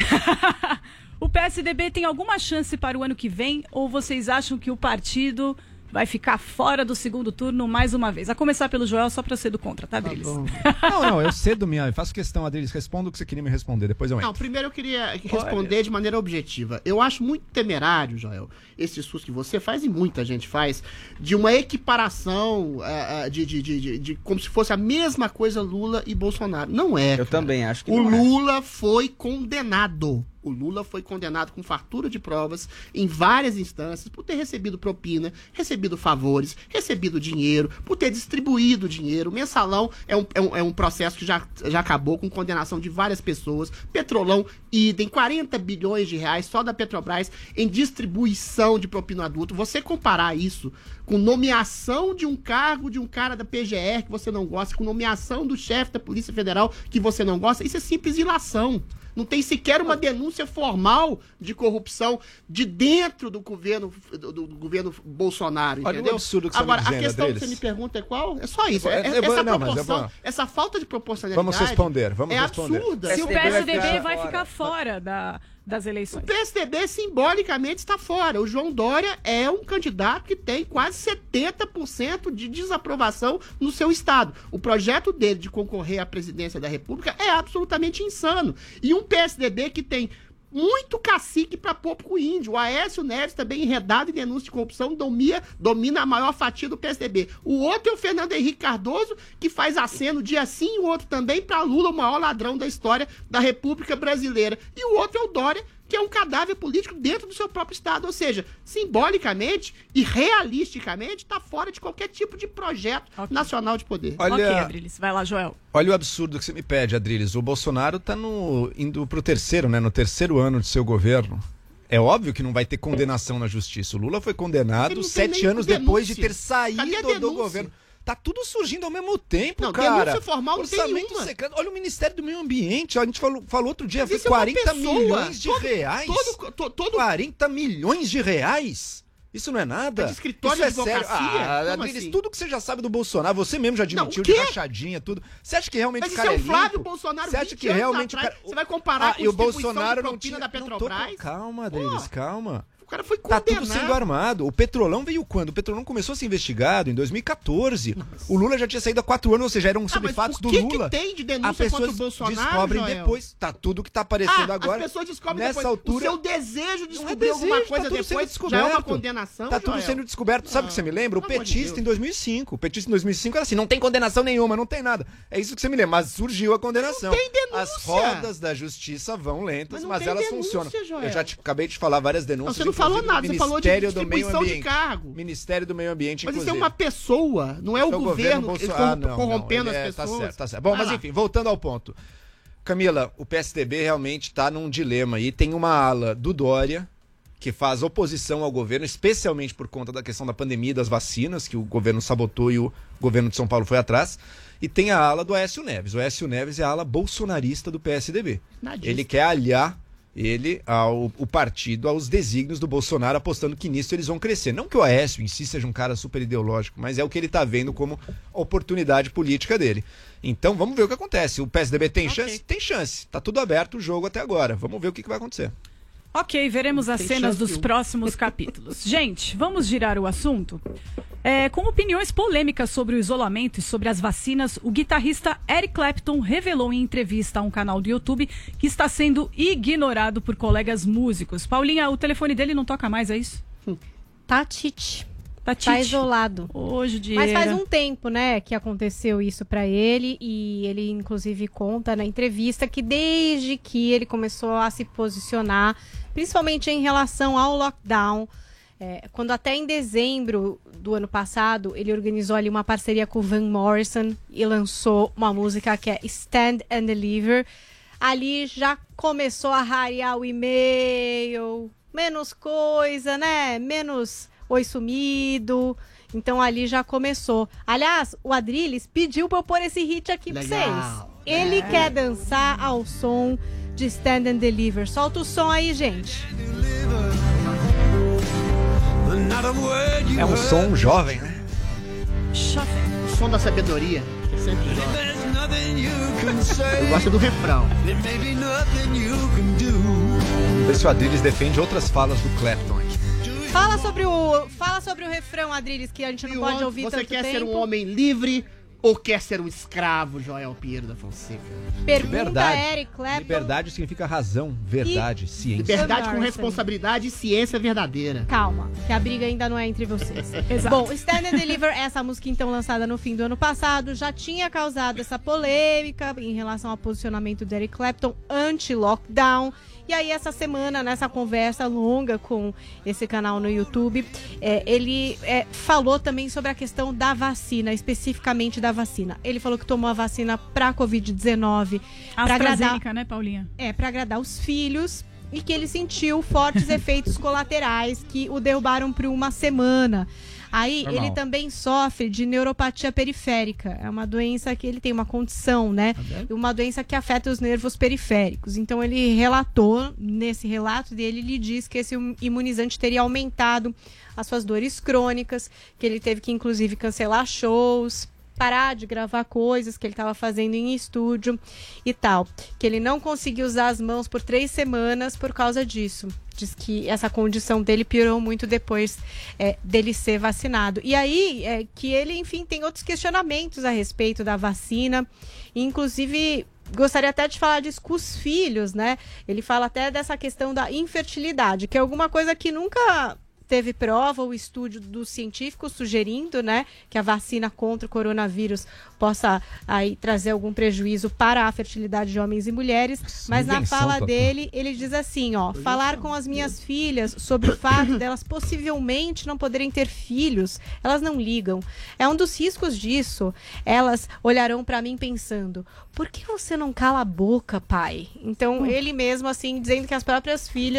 O P S D B tem alguma chance para o ano que vem ou vocês acham que o partido vai ficar fora do segundo turno mais uma vez? A começar pelo Joel, só para ser do contra, tá, Adriles? Não, não, eu cedo minha. Eu faço questão, Adriles, responda o que você queria me responder, depois eu entro. Não, primeiro eu queria responder de maneira objetiva. Eu acho muito temerário, Joel, esse susto que você faz e muita gente faz, de uma equiparação uh, de, de, de, de, de como se fosse a mesma coisa Lula e Bolsonaro. Não é. Eu cara. também acho que O não é. Lula foi condenado. O Lula foi condenado com fartura de provas em várias instâncias por ter recebido propina, recebido favores, recebido dinheiro, por ter distribuído dinheiro. O mensalão é um, é um, é um processo que já, já acabou com condenação de várias pessoas. Petrolão, idem, quarenta bilhões de reais só da Petrobras em distribuição de propina adulto. Você comparar isso com nomeação de um cargo de um cara da P G R que você não gosta, com nomeação do chefe da Polícia Federal que você não gosta, isso é simples ilação. Não tem sequer uma denúncia formal de corrupção de dentro do governo, do, do governo Bolsonaro, Olha entendeu? o absurdo que você Agora, está me a dizendo, questão que Adriles. você me pergunta é qual? É só isso. É, Eu vou- é- eu vou- essa não, mas eu proporção, vou- essa falta de proporcionalidade Vamos responder, vamos é responder. absurda. Se o P S D B vai ficar fora da, das eleições. O P S D B simbolicamente está fora. O João Dória é um candidato que tem quase setenta por cento de desaprovação no seu estado. O projeto dele de concorrer à presidência da República é absolutamente insano. E um P S D B que tem muito cacique para pouco índio. O Aécio Neves, também enredado em denúncia de corrupção, domina, domina a maior fatia do P S D B. O outro é o Fernando Henrique Cardoso, que faz aceno dia sim, e o outro também para Lula, o maior ladrão da história da República Brasileira. E o outro é o Dória, que é um cadáver político dentro do seu próprio estado. Ou seja, simbolicamente e realisticamente está fora de qualquer tipo de projeto nacional de poder. Olha- Ok, Adriles. Vai lá, Joel. Olha o absurdo que você me pede, Adriles. O Bolsonaro tá no, indo pro terceiro, né? No terceiro ano de seu governo. É óbvio que não vai ter condenação na justiça. O Lula foi Ele condenado não tem sete nem anos depois de denúncia. ter saído Cadê a do denúncia? governo. Tá tudo surgindo ao mesmo tempo, não, cara. Denúncia formal não tem nenhuma. Secreto. Olha o Ministério do Meio Ambiente. A gente falou, falou outro dia, foi é quarenta pessoa, milhões de todo, reais. Todo, todo, todo... quarenta milhões de reais? Isso não é nada? É de escritório Isso de é advocacia? sério. Ah, Como Adriles, assim? tudo que você já sabe do Bolsonaro, você mesmo já admitiu Não, de rachadinha, tudo. Você acha que realmente Mas o isso cara é o é Flávio limpo? Bolsonaro Você acha vinte que anos realmente atrás, o cara... Você vai comparar ah, com e o distribuição Bolsonaro de não propina tinha... da Petrobras? Não tô... Calma, Adriles, calma. O cara foi Tá condenado. tudo sendo armado. O Petrolão veio quando? O Petrolão começou a ser investigado em dois mil e quatorze. Nossa. O Lula já tinha saído há quatro anos, ou seja, eram sobre ah, fatos do que Lula. Que tem de denúncia as pessoas contra o Bolsonaro, descobrem Joel? depois. Tá tudo que tá aparecendo ah, agora. As pessoas descobrem Nessa depois. altura, o seu desejo de descobrir é desejo, alguma coisa tá depois já é uma condenação, Tá tudo Joel? sendo descoberto. Sabe o ah, que você me lembra? O petista de em dois mil e cinco. O petista em dois mil e cinco era assim, não tem condenação nenhuma, não tem nada. É isso que você me lembra. Mas surgiu a condenação. Não tem denúncia. As rodas da justiça vão lentas, mas, mas elas denúncia, funcionam. Joel. Eu já te, acabei de falar várias denúncias. Não, você não falou nada, você falou de distribuição de cargo. Ministério do Meio Ambiente, mas inclusive. isso é uma pessoa, não é o, é o governo, governo Bolso... ah, não, corrompendo não, as é, pessoas. Tá certo, tá certo. Bom, Vai mas lá. enfim, voltando ao ponto. Camila, o P S D B realmente está num dilema aí. Tem uma ala do Dória, que faz oposição ao governo, especialmente por conta da questão da pandemia e das vacinas, que o governo sabotou e o governo de São Paulo foi atrás. E tem a ala do Aécio Neves. O Aécio Neves é a ala bolsonarista do P S D B. Nadista. Ele quer aliar ele ao o partido aos desígnios do Bolsonaro, apostando que nisso eles vão crescer. Não que o Aécio em si seja um cara super ideológico, mas é o que ele está vendo como oportunidade política dele. Então vamos ver o que acontece. O P S D B tem okay. chance? Tem chance. Tá tudo aberto o jogo até agora. Vamos ver o que, que vai acontecer. Ok, veremos as Tem cenas chance, dos viu? próximos capítulos. Gente, vamos girar o assunto? É, com opiniões polêmicas sobre o isolamento e sobre as vacinas, o guitarrista Eric Clapton revelou em entrevista a um canal do YouTube que está sendo ignorado por colegas músicos. Paulinha, o telefone dele não toca mais, é isso? Tá tite. Tá, tite. Tá isolado. Hoje dia. Mas faz um tempo, né, que aconteceu isso pra ele, e ele inclusive conta na entrevista que desde que ele começou a se posicionar, principalmente em relação ao lockdown, é, quando até em dezembro do ano passado ele organizou ali uma parceria com o Van Morrison e lançou uma música que é Stand and Deliver, ali já começou a rarear o e-mail, menos coisa, né, menos oi sumido, então ali já começou. Aliás, o Adriles pediu pra eu pôr esse hit aqui Legal. pra vocês. Ele é. quer dançar ao som de Stand and Deliver. Solta o som aí, gente. É um som jovem, né? Jovem. O som da sabedoria. É sempre jovem. Eu gosto do refrão. Ver se o Adriles defende outras falas do Clapton aqui. Fala sobre o, fala sobre o refrão, Adriles, que a gente não e pode ouvir você tanto quer tempo. ser um homem livre ou quer ser um escravo, Joel Pinheiro da Fonseca? Pergunta Liberdade. Eric Clapton. Liberdade significa razão, verdade, e... ciência. Liberdade com responsabilidade e ciência verdadeira. Calma, que a briga ainda não é entre vocês. Exato. Bom, Stand and Deliver, essa música então lançada no fim do ano passado, já tinha causado essa polêmica em relação ao posicionamento do Eric Clapton anti-lockdown. E aí, essa semana, nessa conversa longa com esse canal no YouTube, é, ele é, falou também sobre a questão da vacina, especificamente da vacina. Ele falou que tomou a vacina para covid dezenove. AstraZeneca, né, Paulinha? É, para agradar os filhos. E que ele sentiu fortes efeitos colaterais que o derrubaram por uma semana. Aí, Normal. ele também sofre de neuropatia periférica. É uma doença que ele tem uma condição, né? Okay. Uma doença que afeta os nervos periféricos. Então, ele relatou, nesse relato dele, ele diz que esse imunizante teria aumentado as suas dores crônicas, que ele teve que, inclusive, cancelar shows, parar de gravar coisas que ele estava fazendo em estúdio e tal. Que ele não conseguiu usar as mãos por três semanas por causa disso. Diz que essa condição dele piorou muito depois é, dele ser vacinado. E aí, é, que ele, enfim, tem outros questionamentos a respeito da vacina. Inclusive, gostaria até de falar disso com os filhos, né? Ele fala até dessa questão da infertilidade, que é alguma coisa que nunca teve prova ou estudo dos científicos sugerindo, né, que a vacina contra o coronavírus possa aí trazer algum prejuízo para a fertilidade de homens e mulheres. Mas na fala dele, ele diz assim, ó, falar com as minhas filhas sobre o fato delas possivelmente não poderem ter filhos, elas não ligam. É um dos riscos disso. Elas olharão para mim pensando, por que você não cala a boca, pai? Então, ele mesmo, assim, dizendo que as próprias filhas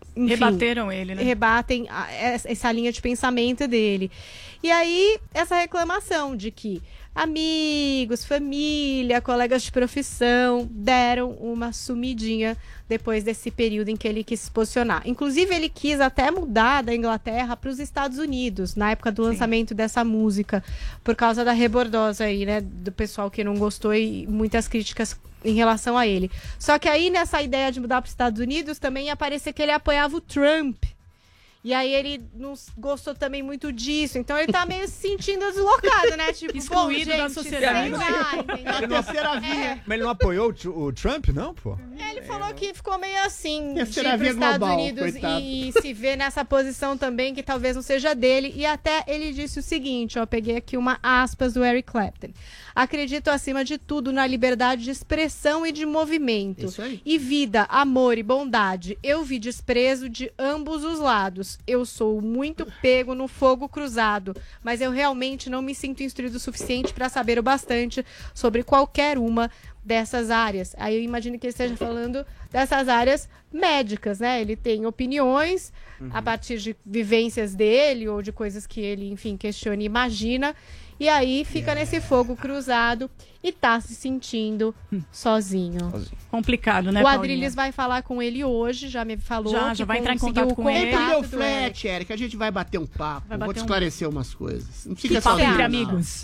enfim, rebateram ele, né? Rebatem a, essa linha de pensamento dele. E aí, essa reclamação de que amigos, família, colegas de profissão deram uma sumidinha depois desse período em que ele quis se posicionar. Inclusive, ele quis até mudar da Inglaterra para os Estados Unidos, na época do lançamento Sim. dessa música, por causa da rebordosa aí, né, do pessoal que não gostou e muitas críticas em relação a ele. Só que aí, nessa ideia de mudar para os Estados Unidos, também ia parecer que ele apoiava o Trump. E aí ele não gostou também muito disso. Então ele tá meio se sentindo deslocado, né? Tipo, excluído bom, da gente, sociedade. Lá, a terceira via. É. Mas ele não apoiou o, o Trump, não, pô? Ele falou que ficou meio assim, terceira de ir para os Estados global, Unidos coitado. e se ver nessa posição também, que talvez não seja dele. E até ele disse o seguinte, ó, peguei aqui uma aspas do Eric Clapton. Acredito, acima de tudo, na liberdade de expressão e de movimento. Isso aí. E vida, amor e bondade. Eu vi desprezo de ambos os lados. Eu sou muito pego no fogo cruzado, mas eu realmente não me sinto instruído o suficiente para saber o bastante sobre qualquer uma dessas áreas. Aí eu imagino que ele esteja falando dessas áreas médicas, né? Ele tem opiniões uhum. a partir de vivências dele ou de coisas que ele, enfim, questiona e imagina. E aí fica yeah. nesse fogo cruzado e tá se sentindo sozinho. Complicado, né, O Paulinha? Adriles vai falar com ele hoje, já me falou. Já, já vai entrar em contato com ele. Entre meu flat, Eric, a gente vai bater um papo. Vai bater vou te um... esclarecer umas coisas. Não fica que papo sozinho, entre não. amigos.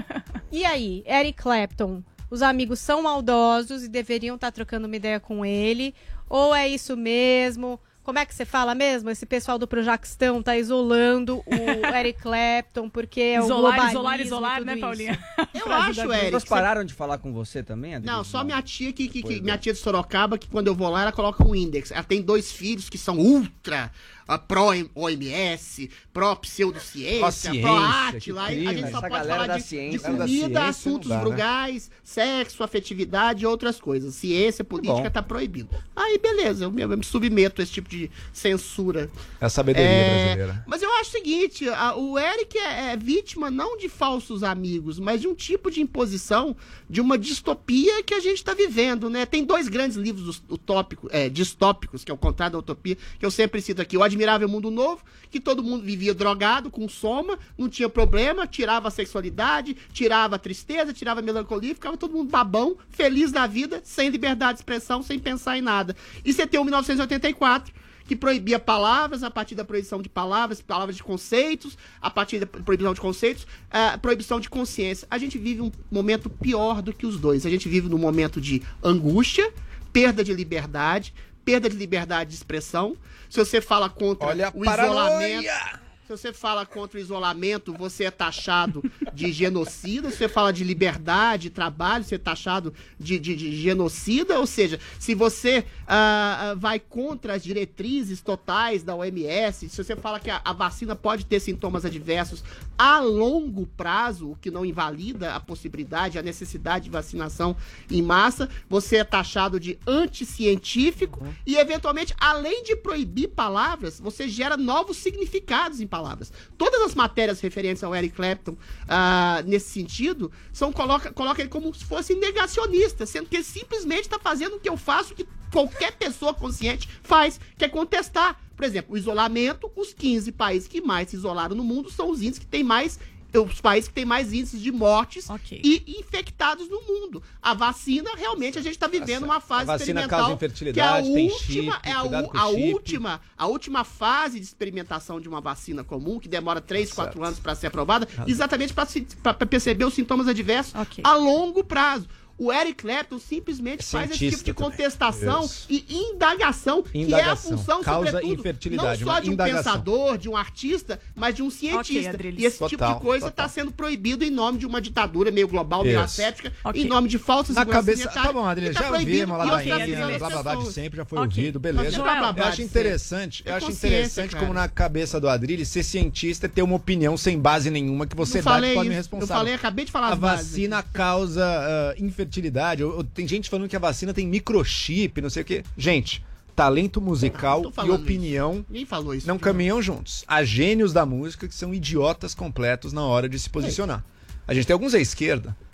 E aí, Eric Clapton, os amigos são maldosos e deveriam estar trocando uma ideia com ele? Ou é isso mesmo? Como é que você fala mesmo? Esse pessoal do Projaquistão tá isolando o Eric Clapton porque é isolar, o globalismo isolar, isolar, né, isso. Paulinha? Eu acho, Eric. As pessoas pararam de falar com você também, Adriano? Não, só minha tia que, que, que minha tia de Sorocaba, que quando eu vou lá, ela coloca um índex. Ela tem dois filhos que são ultra uh, pró-O M S, pró-pseudociência, pró-Átila. A gente só pode falar de, de comida, ciência, assuntos dá, brugais, né? Sexo, afetividade e outras coisas. Ciência, política, tá proibido. Aí, beleza, eu, eu me submeto a esse tipo de censura. É a sabedoria é, brasileira. Mas eu acho o seguinte, a, o Eric é, é vítima não de falsos amigos, mas de um tipo de imposição, de uma distopia que a gente está vivendo, né? Tem dois grandes livros utópicos, é, distópicos, que é o contrário da utopia, que eu sempre cito aqui. O Admirável Mundo Novo, que todo mundo vivia drogado, com soma, não tinha problema, tirava a sexualidade, tirava a tristeza, tirava a melancolia, ficava todo mundo babão, feliz da vida, sem liberdade de expressão, sem pensar em nada. E você tem o mil novecentos e oitenta e quatro, que proibia palavras, a partir da proibição de palavras, palavras de conceitos, a partir da proibição de conceitos, a proibição de consciência. A gente vive um momento pior do que os dois. A gente vive num momento de angústia, perda de liberdade, perda de liberdade de expressão. Se você fala contra Olha o isolamento... Se você fala contra o isolamento, você é taxado de genocida. Se você fala de liberdade, trabalho, você é taxado de, de, de genocida. Ou seja, se você uh, vai contra as diretrizes totais da O M S, se você fala que a, a vacina pode ter sintomas adversos a longo prazo, o que não invalida a possibilidade, a necessidade de vacinação em massa, você é taxado de anticientífico uhum. e, eventualmente, além de proibir palavras, você gera novos significados em palavras. Palavras. Todas as matérias referentes ao Eric Clapton, uh, nesse sentido, são, coloca, coloca ele como se fosse negacionista, sendo que ele simplesmente está fazendo o que eu faço, que qualquer pessoa consciente faz, que é contestar. Por exemplo, o isolamento, os quinze países que mais se isolaram no mundo são os índices que têm mais... os países que têm mais índices de mortes okay. e infectados no mundo. A vacina, realmente, a gente está vivendo uma fase experimental que é a última, chip, é a, u, a última, a última fase de experimentação de uma vacina comum, que demora três, quatro anos para ser aprovada, exatamente para perceber os sintomas adversos okay. a longo prazo. O Eric Clapton simplesmente é faz esse tipo de contestação e indagação, indagação, que é a função, causa sobretudo, infertilidade, não só de um indagação. pensador, de um artista, mas de um cientista. Okay, e esse total, tipo de coisa está sendo proibido em nome de uma ditadura meio global, meio ascética, okay. em nome de falsas Na cabeça, tá bom, Adriano, já ouvimos lá da Índia, blá blá blá de sempre, já foi okay. ouvido, beleza. Eu acho interessante, eu acho interessante como na cabeça do Adriles, ser cientista é ter uma opinião sem base nenhuma que você dá que pode me responsável. Eu falei, acabei de falar a vacina causa uh, infertilidade. Eu, eu, tem gente falando que a vacina tem microchip, não sei o quê. Gente, talento musical e opinião falou isso, não caminham juntos. Há gênios da música que são idiotas completos na hora de se posicionar. A gente tem alguns à esquerda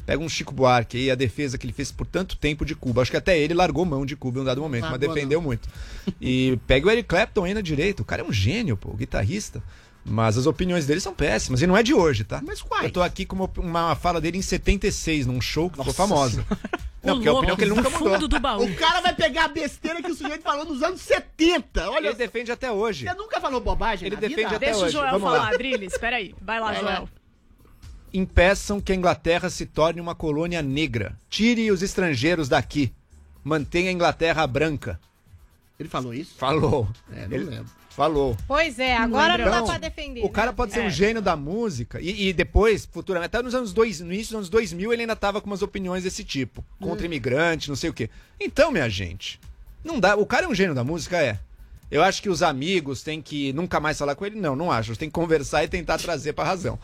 Pega um Chico Buarque e a defesa que ele fez por tanto tempo de Cuba. Acho que até ele largou mão de Cuba em um dado momento, mas defendeu muito. E pega o Eric Clapton aí na direita. O cara é um gênio, pô, o guitarrista. Mas as opiniões dele são péssimas. E não é de hoje, tá? Mas quais? Eu tô aqui com uma, uma fala dele em setenta e seis, num show que ficou Nossa famosa. Não, porque é a opinião que ele nunca mudou. Do baú. O cara vai pegar a besteira que o sujeito falou nos anos setenta. Olha, ele defende até hoje. Você nunca falou bobagem Ele na defende vida? até Deixa hoje. o Joel Vamos falar, lá. Drilis. Espera aí. Vai lá, Vai Joel. lá. Impeçam que a Inglaterra se torne uma colônia negra. Tire os estrangeiros daqui. Mantenha a Inglaterra branca. Ele falou isso? Falou. É, não Ele lembro. falou. Pois é, agora não, Então, dá pra defender. O cara né? pode ser É. um gênio da música e, e depois, futuramente, até nos anos dois, no início dos anos dois mil, ele ainda tava com umas opiniões desse tipo. Contra Hum. imigrante, não sei o quê. Então, minha gente, não dá. O cara é um gênio da música, é. Eu acho que os amigos têm que nunca mais falar com ele. Não, não acho. Tem que conversar e tentar trazer pra razão.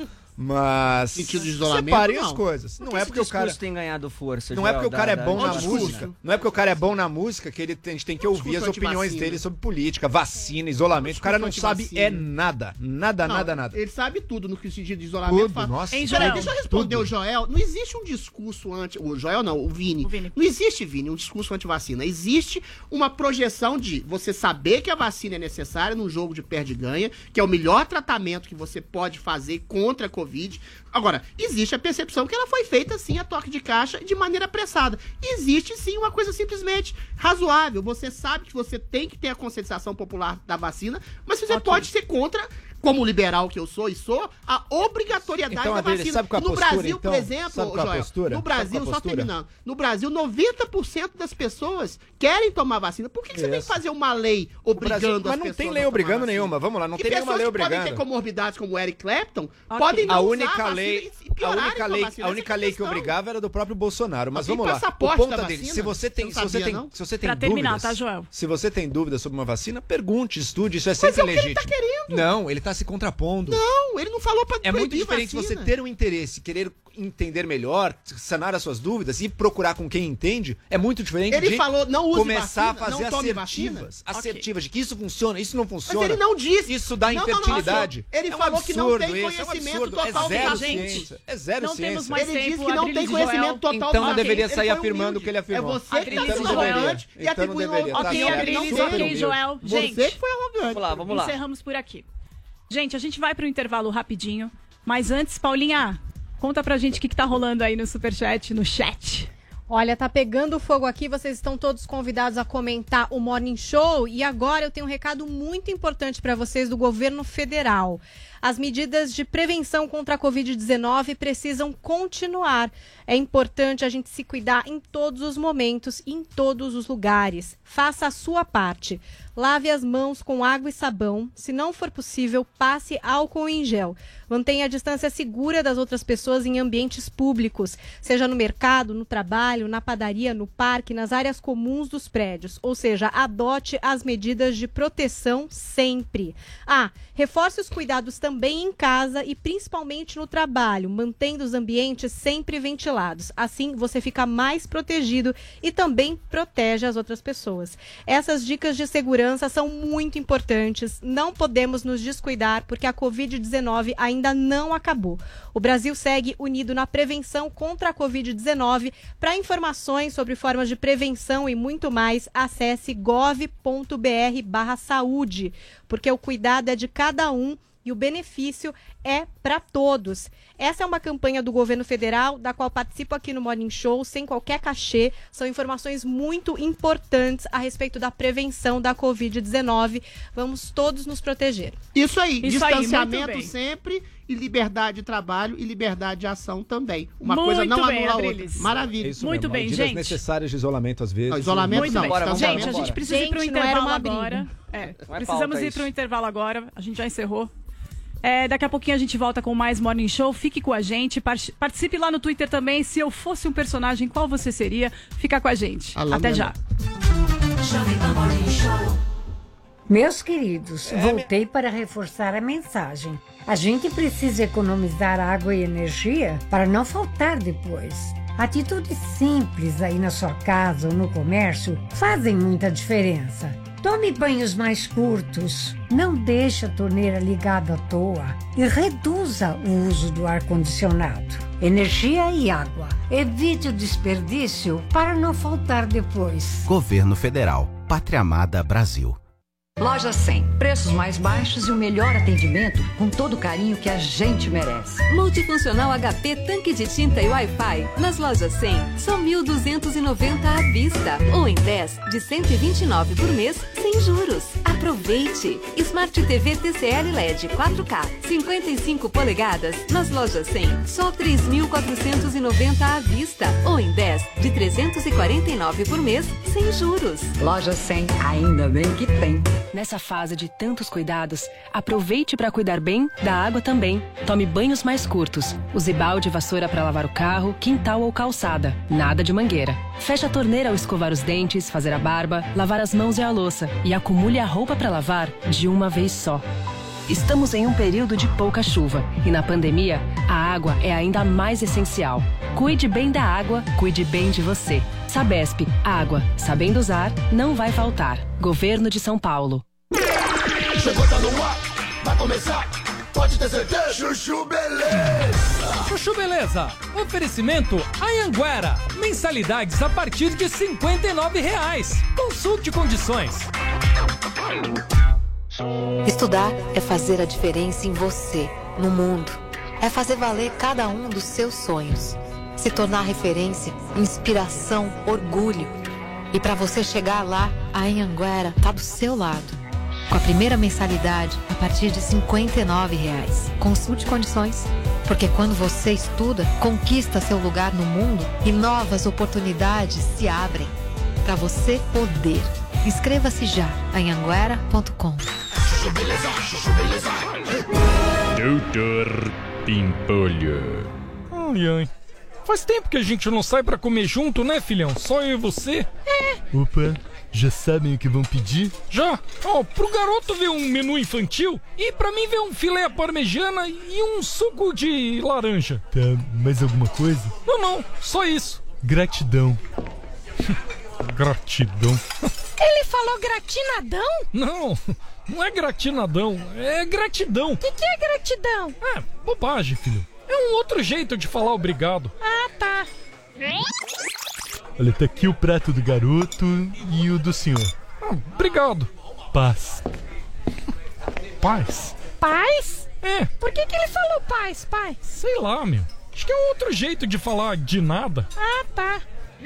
Mas Sentido de isolamento, separem não. as coisas. Por Não que é esse porque o cara discurso tem ganhado força, não é Joel, porque o cara da- é bom da- na da- música. Não é porque o cara é bom na música que ele tem, a gente tem que ouvir as discurso opiniões antivacina. dele sobre política, vacina, isolamento. O cara não discurso sabe é antivacina. nada, nada, Não, nada, nada. Ele sabe tudo no que sentido de isolamento. Tudo, fala. nossa. Hein, Peraí, Joel? deixa eu responder Tudo. o Joel. Não existe um discurso anti... O Joel não, o Vini. O Vini. Não existe, Vini, um discurso anti-vacina. Existe uma projeção de você saber que a vacina é necessária num jogo de perde-ganha, que é o melhor tratamento que você pode fazer contra a Covid. Agora, existe a percepção que ela foi feita, sim, a toque de caixa, de maneira apressada. Existe, sim, uma coisa simplesmente razoável. Você sabe que você tem que ter a conscientização popular da vacina, mas você Ok. pode ser contra, como liberal que eu sou e sou, a obrigatoriedade Então, da Adriles, vacina. sabe qual é a no postura, Brasil, então? por exemplo, Sabe qual é a Joel, postura? no Sabe qual é Brasil, a só postura? terminando, no Brasil, noventa por cento das pessoas querem tomar vacina. Por que, que você tem que Isso. fazer uma lei O obrigando Brasil- as mas não pessoas tem a lei tomar obrigando vacina? nenhuma. Vamos lá, não E tem nenhuma lei pessoas que podem obrigando. ter comorbidades como o Eric Clapton podem não A usar única vacina lei, e a piorarem única com a lei, vacina. a Essa única é a lei que questão. obrigava era do próprio Bolsonaro. Mas Mas tem vamos lá. O passaporte ponto da dele, vacina? se você tem, Você se não você sabia, tem, não? se você tem Pra terminar, dúvidas, tá, Joel? se você tem dúvidas sobre uma vacina, pergunte, estude, isso é Mas sempre é o que ele legítimo. tá querendo. Não, ele tá se contrapondo. Não, ele não falou pra É muito proibir diferente você vacina. ter um interesse, querer entender melhor, sanar as suas dúvidas e procurar com quem entende. É muito diferente Ele de falou, não use começar vacina, a fazer não tome assertivas, vacina. assertivas de que isso funciona, isso não funciona. Mas ele não disse. Isso dá Não, não, não, infertilidade. ele É um falou que não absurdo tem isso, é um conhecimento absurdo. total É zero da ciência. É zero Não ciência. temos mais Ele tempo, disse que não tem Adriles e conhecimento Joel. total Então da não vacina. deveria Ele sair foi afirmando humilde. o que ele afirmou. É você que Adriles está e sendo Joel. arrogante e Então não atribuindo deveria. ao Tá Ok, certo. Adriles, Super ok, humilde. Joel. Gente, Você que foi arrogante. Vamos lá, vamos lá. encerramos por aqui. Gente, a gente vai pro intervalo rapidinho. Mas antes, Paulinha, conta pra gente o que, que tá rolando aí no Superchat, no chat. Olha, tá pegando fogo aqui, vocês estão todos convidados a comentar o Morning Show. E agora eu tenho um recado muito importante para vocês do governo federal. As medidas de prevenção contra a covid dezenove precisam continuar. É importante a gente se cuidar em todos os momentos e em todos os lugares. Faça a sua parte. Lave as mãos com água e sabão. Se não for possível, passe álcool em gel. Mantenha a distância segura das outras pessoas em ambientes públicos, seja no mercado, no trabalho, na padaria, no parque, nas áreas comuns dos prédios. Ou seja, adote as medidas de proteção sempre. Ah, reforce os cuidados também em casa e principalmente no trabalho, mantendo os ambientes sempre ventilados. Assim, você fica mais protegido e também protege as outras pessoas. Essas dicas de segurança são muito importantes. Não podemos nos descuidar porque a covid dezenove ainda não acabou. O Brasil segue unido na prevenção contra a covid dezenove. Para informações sobre formas de prevenção e muito mais, acesse gov ponto br barra saúde, porque o cuidado é de cada um e o benefício é para todos. Essa é uma campanha do governo federal, da qual participo aqui no Morning Show, sem qualquer cachê. São informações muito importantes a respeito da prevenção da covid dezenove. Vamos todos nos proteger. Isso aí, Isso aí, muito distanciamento bem. sempre e liberdade de trabalho e liberdade de ação também. Uma Muito coisa não bem, anula a outra. Adriles. Maravilha. É isso Muito mesmo, bem, medidas gente. necessárias de isolamento às vezes. Não, isolamento Muito não. bem. Bora, vamos Gente, embora, a vamos gente embora. precisa ir pro Gente, não era intervalo uma agora. briga. É, Não é precisamos pauta ir isso. pro intervalo agora. A gente já encerrou. É, daqui a pouquinho a gente volta com mais Morning Show. Fique com a gente. Par- Participe lá no Twitter também. Se eu fosse um personagem, qual você seria? Fica com a gente. Alô, Até meu já. Meus queridos, voltei para reforçar a mensagem. A gente precisa economizar água e energia para não faltar depois. Atitudes simples aí na sua casa ou no comércio fazem muita diferença. Tome banhos mais curtos, não deixe a torneira ligada à toa e reduza o uso do ar-condicionado. energia e água. Evite o desperdício para não faltar depois. Governo Federal. Pátria Amada Brasil. Loja cem. Preços mais baixos e o melhor atendimento com todo o carinho que a gente merece. Multifuncional H P tanque de tinta e Wi-Fi. Nas lojas cem, só mil duzentos e noventa à vista. Ou em dez de cento e vinte e nove por mês, sem juros. Aproveite! Smart T V T C L L E D quatro K, cinquenta e cinco polegadas. Nas lojas cem, só três mil quatrocentos e noventa à vista. Ou em dez de trezentos e quarenta e nove por mês, sem juros. Loja cem, ainda bem que tem. Nessa fase de tantos cuidados, aproveite para cuidar bem da água também. Tome banhos mais curtos. Use balde e vassoura para lavar o carro, quintal ou calçada. Nada de mangueira. Feche a torneira ao escovar os dentes, fazer a barba, lavar as mãos e a louça. E acumule a roupa para lavar de uma vez só. Estamos em um período de pouca chuva e na pandemia, a água é ainda mais essencial. Cuide bem da água, cuide bem de você. Sabesp, água, sabendo usar, não vai faltar. Governo de São Paulo. Chegou, tá no ar, vai começar, pode ter certeza. Chuchu Beleza. Chuchu Beleza. Oferecimento Anhanguera. Mensalidades a partir de cinquenta e nove reais. Consulte condições. Estudar é fazer a diferença em você, no mundo. É fazer valer cada um dos seus sonhos. Se tornar referência, inspiração, orgulho. E para você chegar lá, a Anhanguera está do seu lado. Com a primeira mensalidade a partir de cinquenta e nove reais. Consulte condições. Porque quando você estuda, conquista seu lugar no mundo e novas oportunidades se abrem. Para você poder. Inscreva-se já em anhanguera ponto com. Doutor Pimpolho. Ai, ai. Faz tempo que a gente não sai pra comer junto, né, filhão? Só eu e você. É. Opa, já sabem o que vão pedir? Já. Ó, oh, pro garoto ver um menu infantil e pra mim ver um filé à parmegiana e um suco de laranja. Tá, mais alguma coisa? Não, não, só isso. Gratidão. Gratidão. Ele falou gratinadão? Não, não é gratinadão, é gratidão. O que, que é gratidão? É, bobagem, filho. É um outro jeito de falar obrigado. Ah, tá. Olha, tá aqui o prato do garoto e o do senhor. Ah, obrigado. Paz. Paz? Paz? É. Por que que ele falou paz, pai? Sei lá, meu. Acho que é um outro jeito de falar de nada. Ah, tá.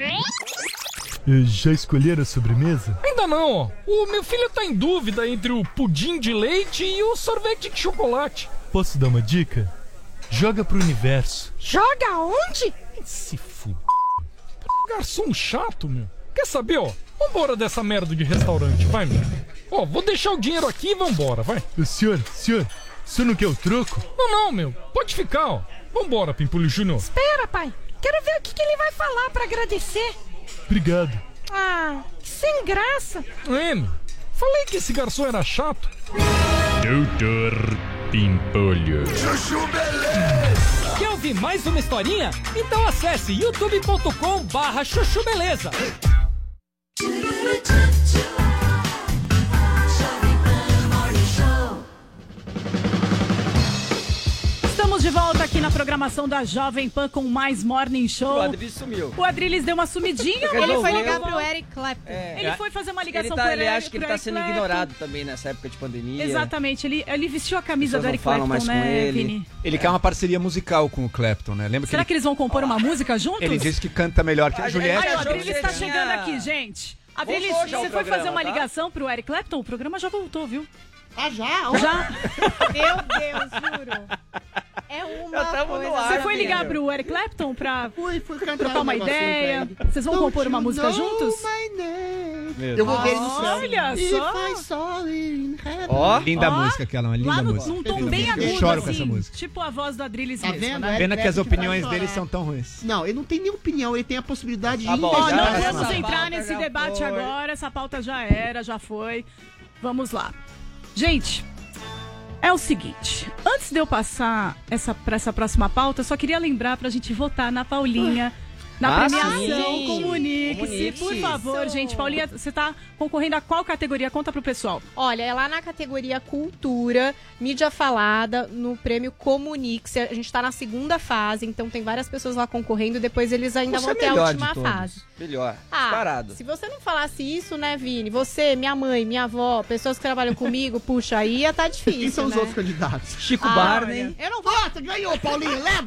Já escolheram a sobremesa? Ainda não, ó. O meu filho tá em dúvida entre o pudim de leite e o sorvete de chocolate. Posso dar uma dica? Joga pro universo. Joga onde? Se fuder. Garçom chato, meu. Quer saber, ó? Vambora dessa merda de restaurante, vai, meu. Ó, vou deixar o dinheiro aqui e vambora, vai. O senhor, senhor, o senhor não quer o troco? Não, não, meu. Pode ficar, ó. Vambora, Pimpolho Júnior. Espera, pai. Quero ver o que, que ele vai falar pra agradecer. Obrigado. Ah, sem graça. É, meu. Falei que esse garçom era chato. Doutor Pimpolho. Chuchu Beleza. Quer ouvir mais uma historinha? Então acesse youtube ponto com barra chuchu beleza. Estamos de volta aqui na programação da Jovem Pan com mais Morning Show. O Adriles sumiu. O Adriles deu uma sumidinha. Ele foi ligar pro Eric Clapton. É. Ele foi fazer uma ligação ele tá, pro ele Eric acha que ele tá sendo Clapton. ignorado também nessa época de pandemia. Exatamente, ele, ele vestiu a camisa do Eric falam Clapton, mais né, com ele. Vini? Ele quer uma parceria musical com o Clapton, né? Lembra Será que, que eles vão compor uma música juntos? ele... ele disse que canta melhor que a Juliette. Ai, o Adriles tá chegando aqui, gente. Adriles, Voltou já o você foi programa, fazer uma tá? ligação pro Eric Clapton? O programa já voltou, viu? Ah, já? Já? Meu Deus, juro. É uma coisa... Você foi ligar pro Eric Clapton pra fui, fui trocar uma ideia? Vocês vão compor uma música juntos? Eu vou ver ele no céu. Olha só! Ó, linda Ó, música aquela, uma linda Lá no, música. num tom bem agudo, Eu choro assim, com essa música. tipo a voz do Adriles Tá mesmo, vendo? né? Pena que as Clapton opiniões vai dele chorar. são tão ruins. Não, ele não tem nem opinião, ele tem a possibilidade de Tá bom, Ó, já não essa vamos pauta entrar já nesse debate foi. agora, essa pauta já era, já foi. Vamos lá. Gente, é o seguinte, antes de eu passar essa, pra essa próxima pauta, eu só queria lembrar pra gente votar na Paulinha Na Ah, premiação, sim. comunique-se, Comunique-se. por favor, gente. Paulinha, você tá concorrendo a qual categoria? Conta pro pessoal. Olha, é lá na categoria Cultura, Mídia Falada, no prêmio Comunique-se. A gente tá na segunda fase, então tem várias pessoas lá concorrendo, depois eles ainda Você vão é ter a melhor última de todos. fase. Melhor. Ah, Disparado. se você não falasse isso, né, Vini? Você, minha mãe, minha avó, pessoas que trabalham comigo, puxa, aí ia tá difícil, Quem são os né? outros candidatos? Chico Ah, Barney. Eu não vou... Nossa, ganhou, Paulinho, leva!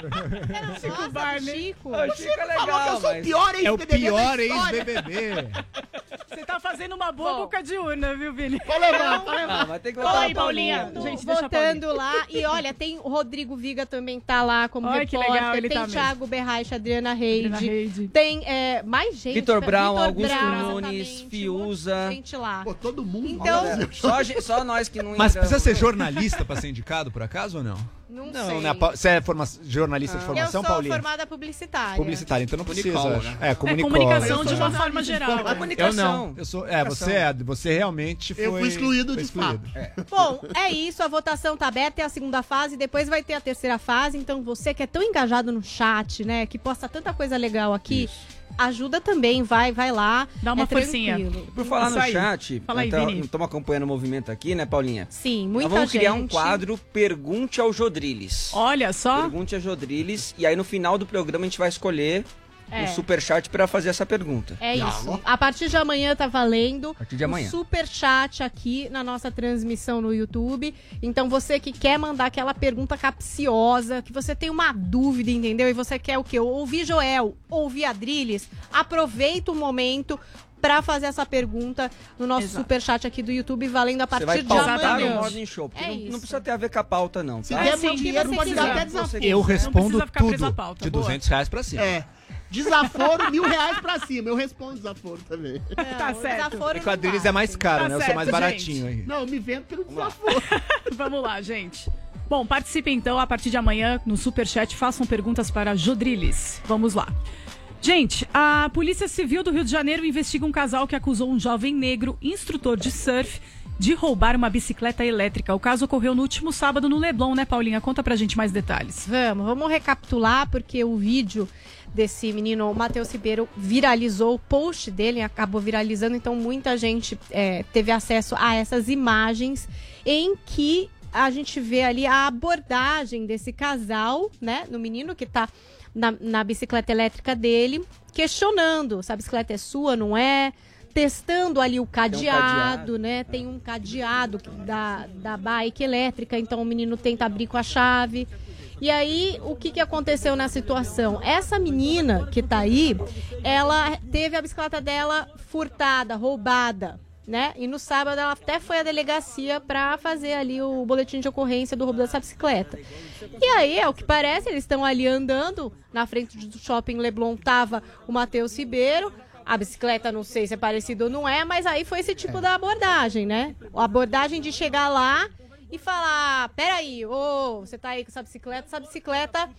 Chico Barney. Chico. O Chico falou que eu sou o pior É o ex-B B B pior da história. ex-B B B. Você tá fazendo uma boa boca de urna, viu, Vini? Vou levar, vou levar. Ah, vai ter que Fala votar aí, todo Paulinha. mundo. Gente, deixa a Votando lá. E olha, tem o Rodrigo Viga também tá lá como Ai, que repórter. legal, ele tem tá mesmo. Thiago Berraich, Adriana Adriana Reide. Reide. Tem é, mais gente. Vitor Brown, Vitor Augusto Brown, Nunes, exatamente, Fiuza. um monte de gente lá. Pô, todo mundo. Então, Olha, Só, ge- só nós que não Mas entramos. precisa ser jornalista pra ser indicado, por acaso, ou não? não, Não, sei. né? Pa- Você é forma- jornalista de Eu formação, sou Paulinha? formada publicitária. Publicitária, então não precisa. Comunicóloga. acho. É, É comunicóloga. comunicação de Eu sou uma forma geral. jornalista. Eu Comunicação. não. Eu sou, é, você é, você realmente foi Eu fui excluído foi de fato. Bom, é isso, a votação tá aberta, é a segunda fase, depois vai ter a terceira fase, então você que é tão engajado no chat, né, que posta tanta coisa legal aqui, ajuda também, vai, vai lá. Dá uma é forcinha. tranquilo. Por falar Isso no aí. chat, Fala aí, então, Vini. estamos acompanhando o movimento aqui, né, Paulinha? Sim, muita Nós vamos gente. criar um quadro Pergunte ao Jodriles. Olha só. Pergunte ao Jodriles. E aí no final do programa a gente vai escolher É. um superchat para fazer essa pergunta. É isso. A partir de amanhã tá valendo. A partir de amanhã. O super chat aqui na nossa transmissão no YouTube. Então você que quer mandar aquela pergunta capciosa, que você tem uma dúvida, entendeu? E você quer o quê? Ouvir Joel, ouvir Adrilles, aproveita o momento pra fazer essa pergunta no nosso Exato. super chat aqui do YouTube, valendo a Você partir vai de pautar amanhã. no Morning Show, porque É não, isso. não precisa ter a ver com a pauta não, Se tá? der sim, muito o que dinheiro, você pode quiser. dar até Você desaforo. Eu respondo precisa ficar preso à tudo pauta, de boa. duzentos reais pra cima. É. Desaforo, mil reais pra cima. Eu respondo desaforo também. Tá o certo. desaforo É que o não Adriles vale. é mais caro, Tá né? Eu sou certo, mais gente. baratinho aí. Não, eu me vendo pelo desaforo. Vamos lá, gente. Bom, participe então a partir de amanhã no Superchat. Façam perguntas para Jodriles. Vamos lá. Gente, a Polícia Civil do Rio de Janeiro investiga um casal que acusou um jovem negro, instrutor de surf, de roubar uma bicicleta elétrica. O caso ocorreu no último sábado no Leblon, né, Paulinha? Conta pra gente mais detalhes. Vamos, vamos recapitular, porque o vídeo desse menino, o Matheus Ribeiro, viralizou, o post dele acabou viralizando, então muita gente é, teve acesso a essas imagens em que a gente vê ali a abordagem desse casal, né, no menino que tá na, na bicicleta elétrica dele, questionando se a bicicleta é sua, não é, testando ali o cadeado, cadeado. né? Tem um cadeado da, da bike elétrica, então o menino tenta abrir com a chave. E aí, o que, que aconteceu na situação? Essa menina que tá aí, ela teve a bicicleta dela furtada, roubada, né? E no sábado ela até foi à delegacia pra fazer ali o boletim de ocorrência do roubo dessa bicicleta. E aí, ao que parece, eles estão ali andando, na frente do shopping Leblon tava o Matheus Ribeiro. A bicicleta, não sei se é parecido ou não é, mas aí foi esse tipo da abordagem, né? A abordagem de chegar lá e falar, peraí, ô, você tá aí com essa bicicleta, essa bicicleta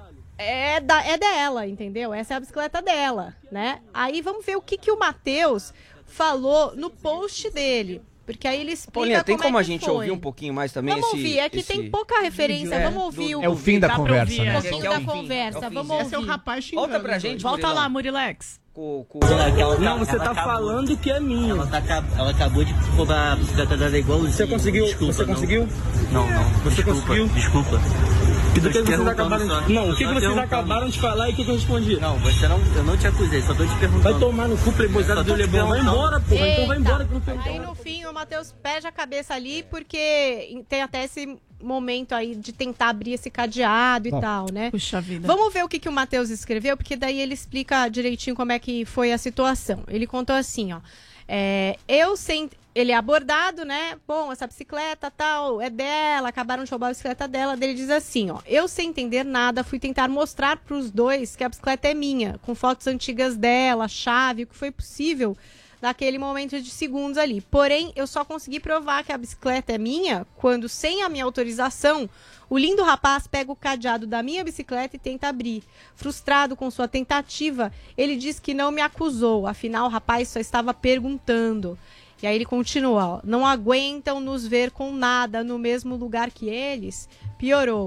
é, da, é dela, entendeu? Essa é a bicicleta dela, né? Aí vamos ver o que, que o Matheus falou no post dele. Porque aí ele explica Paulinha, tem como, como é a que gente foi. ouvir um pouquinho mais também Vamos esse... ouvir, é que esse... tem pouca referência, É, vamos ouvir do- o, É o fim da Dá pra conversa, ouvir, né? um pouquinho que é o da fim, conversa, é o fim. vamos Esse é o ouvir. rapaz xingando. Volta pra gente, Volta Murilão. lá, Murilex. Com, com... Não, você tá falando que é minha. Ela, tá, ela acabou de roubar a bicicleta dela igualzinho. Você conseguiu? Desculpa, você não. conseguiu? Não, não. Você Desculpa, conseguiu? Desculpa. E do que Tô te vocês perguntando acabaram só. de... Não, Eu o que, tô que vocês perguntando. acabaram de falar e o que, que eu respondi? Não, você não, eu não te acusei, só tô te perguntando. Vai tomar no cu, playboyzada Só tô do te Leblon. Vai perguntando. embora, porra. Então vai Eita. embora que não tem Aí no fim o Matheus perde a cabeça ali porque tem até esse momento aí de tentar abrir esse cadeado e Bom, tal, né? Puxa vida. Vamos ver o que, que o Matheus escreveu, porque daí ele explica direitinho como é que foi a situação. Ele contou assim, ó. É, eu sem... Ele é abordado, né? Bom, essa bicicleta tal, é dela, acabaram de roubar a bicicleta dela. Ele diz assim, ó. Eu, sem entender nada, fui tentar mostrar pros dois que a bicicleta é minha, com fotos antigas dela, chave, o que foi possível naquele momento de segundos ali. Porém, eu só consegui provar que a bicicleta é minha quando, sem a minha autorização, o lindo rapaz pega o cadeado da minha bicicleta e tenta abrir. Frustrado com sua tentativa, ele diz que não me acusou, afinal o rapaz só estava perguntando. E aí ele continua, ó, não aguentam nos ver com nada no mesmo lugar que eles? Piorou.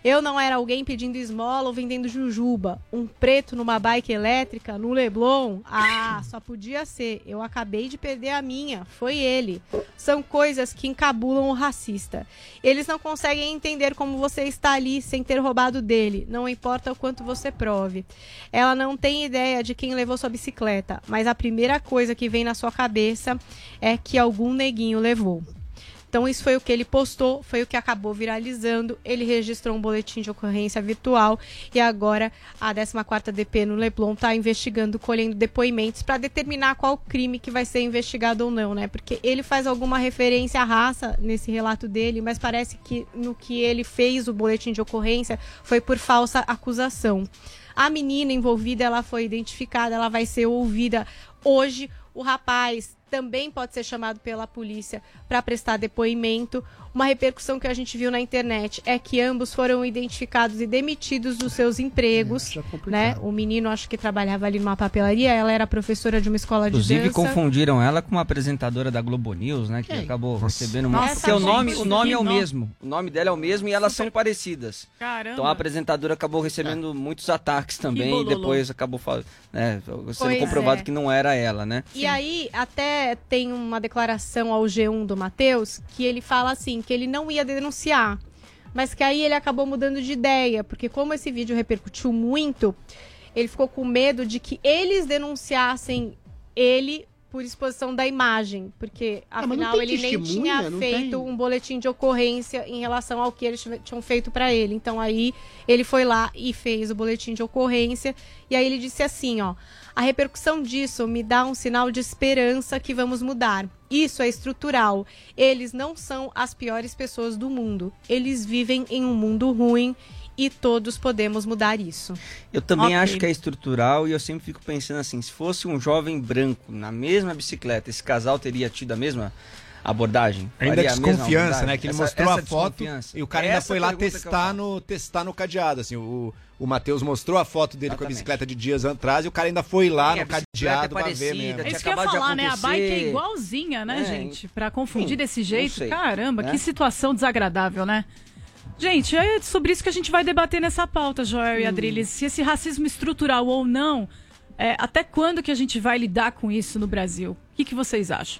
Eu não era alguém pedindo esmola ou vendendo jujuba. Um preto numa bike elétrica, no Leblon? Ah, só podia ser. Eu acabei de perder a minha. Foi ele. São coisas que encabulam o racista. Eles não conseguem entender como você está ali sem ter roubado dele. Não importa o quanto você prove. Ela não tem ideia de quem levou sua bicicleta, mas a primeira coisa que vem na sua cabeça é que algum neguinho levou. Então isso foi o que ele postou, foi o que acabou viralizando. Ele registrou um boletim de ocorrência virtual e agora a décima quarta D P no Leblon está investigando, colhendo depoimentos para determinar qual crime que vai ser investigado ou não, né? Porque ele faz alguma referência à raça nesse relato dele, mas parece que no que ele fez o boletim de ocorrência foi por falsa acusação. A menina envolvida, ela foi identificada, ela vai ser ouvida hoje. O rapaz também pode ser chamado pela polícia para prestar depoimento. Uma repercussão que a gente viu na internet é que ambos foram identificados e demitidos dos seus empregos, é, né? O menino, acho que trabalhava ali numa papelaria, ela era professora de uma escola Inclusive, de dança. Inclusive confundiram ela com uma apresentadora da Globo News, né? Que é. acabou Nossa. recebendo uma... Nossa, Porque o nome, gente, o nome é o nome. mesmo. O nome dela é o mesmo e elas são parecidas. Caramba. Então a apresentadora acabou recebendo é. muitos ataques também e depois acabou né, sendo pois comprovado é. que não era ela, né? E aí, até tem uma declaração ao G um do Matheus, que ele fala assim, que ele não ia denunciar, mas que aí ele acabou mudando de ideia, porque como esse vídeo repercutiu muito, ele ficou com medo de que eles denunciassem ele por exposição da imagem, porque Ah, afinal ele nem tinha não feito tem. um boletim de ocorrência em relação ao que eles tinham feito para ele. Então aí ele foi lá e fez o boletim de ocorrência, e aí ele disse assim, ó: a repercussão disso me dá um sinal de esperança que vamos mudar. Isso é estrutural. Eles não são as piores pessoas do mundo. Eles vivem em um mundo ruim e todos podemos mudar isso. Eu também Ok. acho que é estrutural e eu sempre fico pensando assim, se fosse um jovem branco na mesma bicicleta, esse casal teria tido a mesma abordagem? Ainda Faria a mesma desconfiança, abordagem? né? Que ele Essa- mostrou essa a foto desconfiança. e o cara ainda Essa foi lá pergunta que eu testar faço. no, testar no cadeado, assim, o, o Matheus mostrou a foto dele com a Exatamente. bicicleta de dias atrás e o cara ainda foi lá Sim, a no bicicleta cadeado é pra ver parecida, mesmo. É tinha isso que eu ia acabado de falar, né? A bike é acontecer. igualzinha, né, É, gente? Pra confundir Sim, desse não jeito. sei, Caramba, né? que situação desagradável, né? Gente, é sobre isso que a gente vai debater nessa pauta, Joel e Adriles. Se esse racismo estrutural ou não, é, até quando que a gente vai lidar com isso no Brasil? O que, que vocês acham?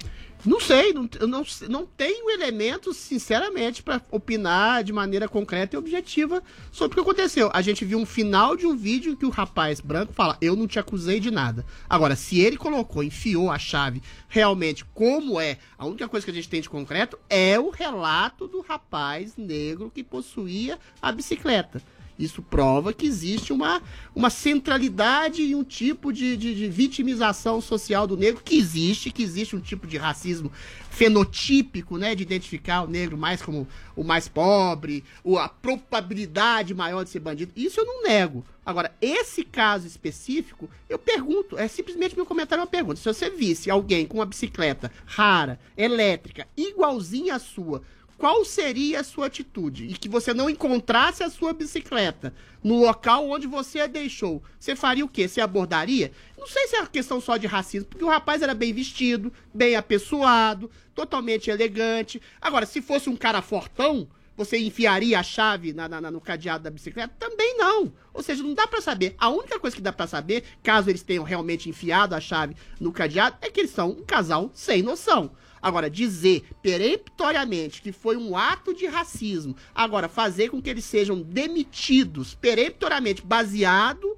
Não sei, não, eu não, não tenho elementos, sinceramente, para opinar de maneira concreta e objetiva sobre o que aconteceu. A gente viu um final de um vídeo em que o rapaz branco fala, eu não te acusei de nada. Agora, se ele colocou, enfiou a chave realmente como é, a única coisa que a gente tem de concreto é o relato do rapaz negro que possuía a bicicleta. Isso prova que existe uma, uma centralidade e um tipo de, de, de vitimização social do negro, que existe, que existe um tipo de racismo fenotípico, né, de identificar o negro mais como o mais pobre, ou a probabilidade maior de ser bandido. Isso eu não nego. Agora, esse caso específico, eu pergunto, é simplesmente meu comentário é uma pergunta. Se você visse alguém com uma bicicleta rara, elétrica, igualzinha à sua, qual seria a sua atitude? E que você não encontrasse a sua bicicleta no local onde você a deixou. Você faria o quê? Você abordaria? Não sei se é questão só de racismo, porque o rapaz era bem vestido, bem apessoado, totalmente elegante. Agora, se fosse um cara fortão, você enfiaria a chave na, na, no cadeado da bicicleta? Também não. Ou seja, não dá pra saber. A única coisa que dá pra saber, caso eles tenham realmente enfiado a chave no cadeado, é que eles são um casal sem noção. Agora, dizer peremptoriamente que foi um ato de racismo, agora fazer com que eles sejam demitidos peremptoriamente baseado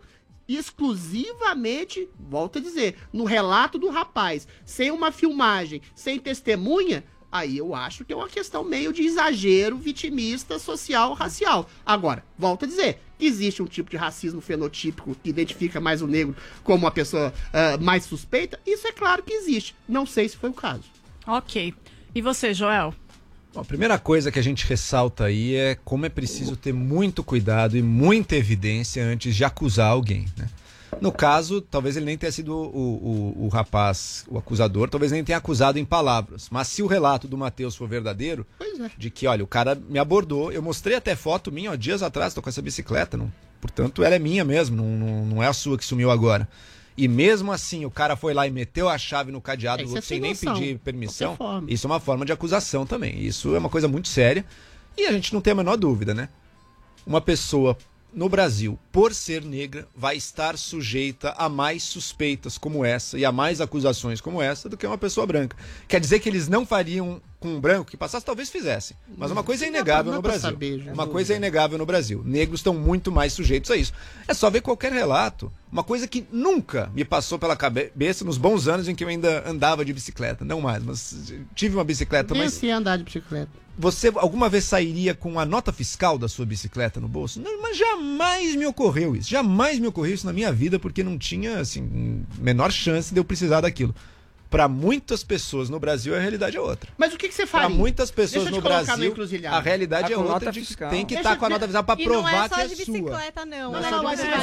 exclusivamente, volto a dizer, no relato do rapaz, sem uma filmagem, sem testemunha, aí eu acho que é uma questão meio de exagero vitimista, social, racial. Agora, volto a dizer, que existe um tipo de racismo fenotípico que identifica mais o negro como uma pessoa uh, mais suspeita, isso é claro que existe. Não sei se foi o caso. Ok. E você, Joel? Bom, a primeira coisa que a gente ressalta aí é como é preciso ter muito cuidado e muita evidência antes de acusar alguém, né? No caso, talvez ele nem tenha sido o, o, o rapaz, o acusador, talvez nem tenha acusado em palavras. Mas se o relato do Matheus for verdadeiro, é. de que, olha, o cara me abordou, eu mostrei até foto minha, ó, dias atrás, tô com essa bicicleta, não, portanto ela é minha mesmo, não, não, não é a sua que sumiu agora. E mesmo assim, o cara foi lá e meteu a chave no cadeado Isso é sem sem nem noção, pedir permissão. qualquer forma. Isso é uma forma de acusação também. Isso é uma coisa muito séria e a gente não tem a menor dúvida, né? uma pessoa no Brasil, por ser negra, vai estar sujeita a mais suspeitas como essa e a mais acusações como essa do que uma pessoa branca. Quer dizer que eles não fariam com um branco que passasse? Talvez fizessem. Mas uma coisa é inegável no Brasil. Uma coisa é inegável no Brasil. Negros estão muito mais sujeitos a isso. É só ver qualquer relato. Uma coisa que nunca me passou pela cabeça nos bons anos em que eu ainda andava de bicicleta. Não mais, mas tive uma bicicleta. Nem mas sei andar de bicicleta. Você alguma vez sairia com a nota fiscal da sua bicicleta no bolso? Não, mas jamais me ocorreu isso. Jamais me ocorreu isso na minha vida, porque não tinha, assim, menor chance de eu precisar daquilo. Para muitas pessoas no Brasil, a realidade é outra. Mas o que, que você faria? Para muitas pessoas no Brasil, no a realidade tá é outra. Nota de, fiscal. tem que estar tá com a nota fiscal para provar que é sua. E não é só de bicicleta, não. Não, não, não, mas é,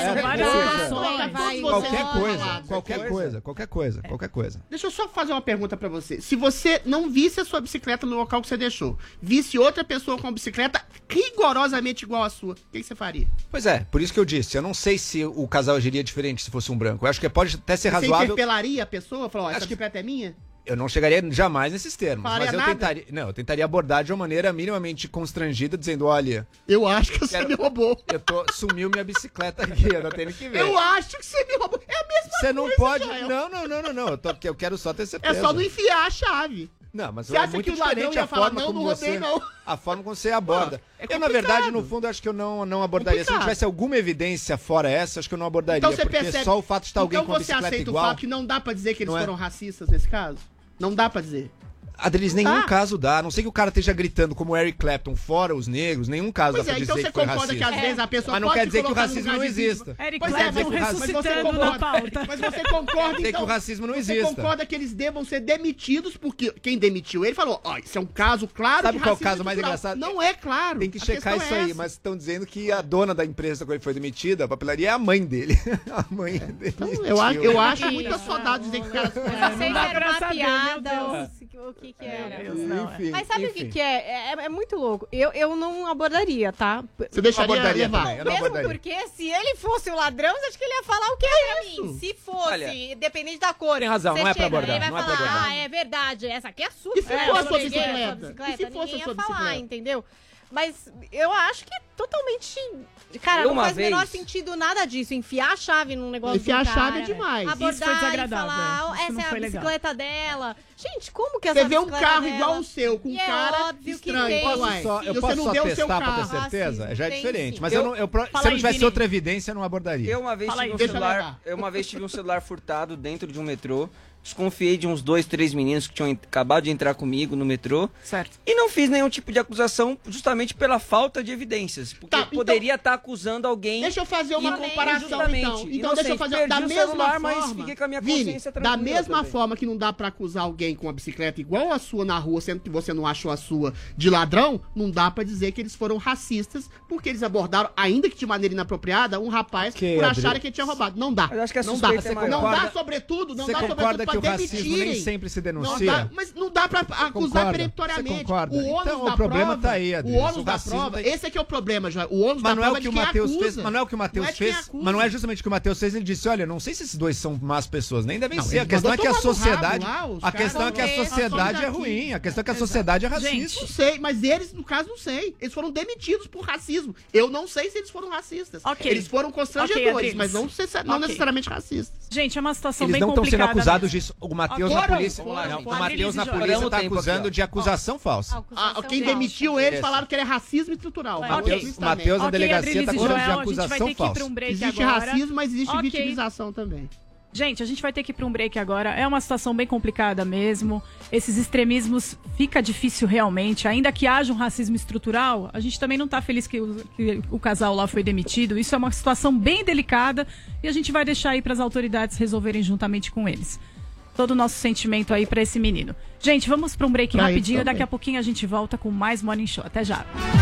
é, qualquer coisa, qualquer coisa, qualquer coisa, qualquer coisa. Deixa eu só fazer uma pergunta para você. Se você não visse a sua bicicleta no local que você deixou, visse outra pessoa com uma bicicleta rigorosamente igual à sua, o que, que você faria? Pois é, por isso que eu disse. Eu não sei se o casal agiria diferente se fosse um branco. Eu acho que pode até ser você razoável. Você interpelaria a pessoa? Falou, ó, essa acho bicicleta que... é minha? Eu não chegaria jamais nesses termos, Faria mas eu nada? tentaria, não, eu tentaria abordar de uma maneira minimamente constrangida, dizendo, olha, eu acho que você quero, me roubou. Eu tô sumiu minha bicicleta aqui, eu não tenho que ver. Eu acho que você me roubou. É a mesma você coisa. Você não pode, não, não, não, não, não. Eu, tô, eu quero só ter certeza. É só não enfiar a chave. Não, mas você é acha muito que o ladrão diferente ia a falar, forma não, como não roubei, você, não. a forma como você aborda. É eu na verdade, no fundo, acho que eu não não abordaria. Complicado. Se não tivesse alguma evidência fora essa, acho que eu não abordaria, então, você porque percebe... só o fato de estar alguém então com a bicicleta igual. Então você aceita o fato que não dá pra dizer que eles não foram é? racistas nesse caso? Não dá pra dizer. Adriles, nenhum ah. caso dá. A não sei que o cara esteja gritando como Eric Clapton, fora os negros, nenhum caso pois dá pra é, dizer então que foi racista. racista. Que às vezes a pessoa mas não pode quer dizer que o racismo não exista. Eric pois Clapton é, mas, ressuscitando mas na pauta. Mas você concorda, então, então, que o racismo não você exista. concorda que eles devam ser demitidos porque quem demitiu ele falou, ó, oh, isso é um caso claro Sabe de qual é o racismo caso mais cultural. engraçado? Não é claro. Tem que a checar isso é aí, essa. mas estão dizendo que a dona da empresa quando ele foi demitida, a papelaria é a mãe dele. A mãe é. dele. Então, eu, acho, eu acho muita saudade dizer que o cara... Eu sei que era uma piada, o que que era. Enfim, mas sabe enfim. o que que é? é? É muito louco. Eu, eu não abordaria, tá? Você deixaria abordaria levar? também, eu não Mesmo abordaria. porque se ele fosse o ladrão, acho que ele ia falar o que é pra mim. Se fosse, Olha, independente da cor. tem razão, você não é pra chega, abordar, Ele vai não é pra falar, abordar. ah, é verdade, essa aqui é sua. E se é, for a eu sua peguei bicicleta? bicicleta? E se fosse Ninguém a sua ia falar, bicicleta? entendeu? Mas eu acho que é totalmente... Cara, Eu não uma faz o menor vez- sentido nada disso. Enfiar a chave num negócio Enfiar do a chave cara, é demais. Abordar Isso foi desagradável, e falar, é. Isso essa não é a foi legal. bicicleta dela. Gente, como que essa Você vê um bicicleta carro dela? igual o seu, com um E é cara óbvio que estranho. tem. Uai, Posso só, eu você posso não só deu o seu testar pra ter carro. certeza? Racismo, Já é tem diferente. sim. Mas Eu- eu, não, eu, pro- se Fala eu não aí, tivesse Vini. outra evidência, eu não abordaria. Eu uma vez Fala tive aí, um deixa eu celular, levar. eu uma vez tive um celular furtado dentro de um metrô. Desconfiei de uns dois, três meninos que tinham en- acabado de entrar comigo no metrô. Certo. E não fiz nenhum tipo de acusação justamente pela falta de evidências. Porque Tá, eu então- poderia estar acusando alguém. Deixa eu fazer uma E- comparação, justamente. então. Então, Inocente. deixa eu fazer Perdi da o mesma celular, mas forma. fiquei com a minha Vini, consciência da tranquila mesma também. forma que não dá pra acusar alguém com uma bicicleta igual a sua na rua, sendo que você não achou a sua de ladrão, não dá pra dizer que eles foram racistas, porque eles abordaram, ainda que de maneira inapropriada, um rapaz Que, por Adri- acharem que ele tinha roubado. Não dá. Mas acho que a não dá. suspeita é maior. Não Concorda- dá, sobretudo, não Você dá concorda sobretudo que o pra racismo demitirem. nem sempre se Não denuncia? dá, mas não dá pra acusar concorda? peremptoriamente. Você concorda? O ônus Então, da o problema prova, tá aí, o Adriles. ônus O da racismo prova, tá- esse é que é o problema, João. O ônus Mas da não é prova o que é o de quem Matheus acusa. fez, mas não é o que o Matheus Não é de quem fez, acusa. mas não é justamente o que o Matheus fez, ele disse, olha, não sei se esses dois são más pessoas, nem devem Não, ser, a ele questão é mandou que a tomar no sociedade, rabo lá, os a caras questão é que a não- sociedade é Nós somos ruim, a questão é que a Exato. sociedade é Não racista. sei, mas eles, no caso, não sei. Eles foram demitidos por racismo. Eu não sei se eles foram racistas. Ok. Eles foram Ok, constrangedores, Adriles. mas não, necess- não Ok. necessariamente racistas. Gente, é uma situação Eles bem não estão sendo complicada acusados mesmo. disso. O Matheus na Foram, polícia, foram, não, o foram. Matheus na Adriles e polícia João. tá Dá um tempo acusando aqui, ó. de acusação falsa. Ah, quem falsa. demitiu eles Isso. falaram que ele é racismo estrutural. Ok. Matheus- Racismo o Matheus na Ok, delegacia Adriles tá e acusando de Joel, a gente vai acusação ter que ir falsa. pra um break Existe agora. racismo, mas existe Ok. vitimização também. Gente, a gente vai ter que ir para um break agora. É uma situação bem complicada mesmo. Esses extremismos fica difícil realmente. Ainda que haja um racismo estrutural, a gente também não está feliz que o, que o casal lá foi demitido. Isso é uma situação bem delicada e a gente vai deixar aí para as autoridades resolverem juntamente com eles. Todo o nosso sentimento aí para esse menino. Gente, vamos para um break Pra rapidinho. ele também. Daqui a pouquinho a gente volta com mais Morning Show. Até já.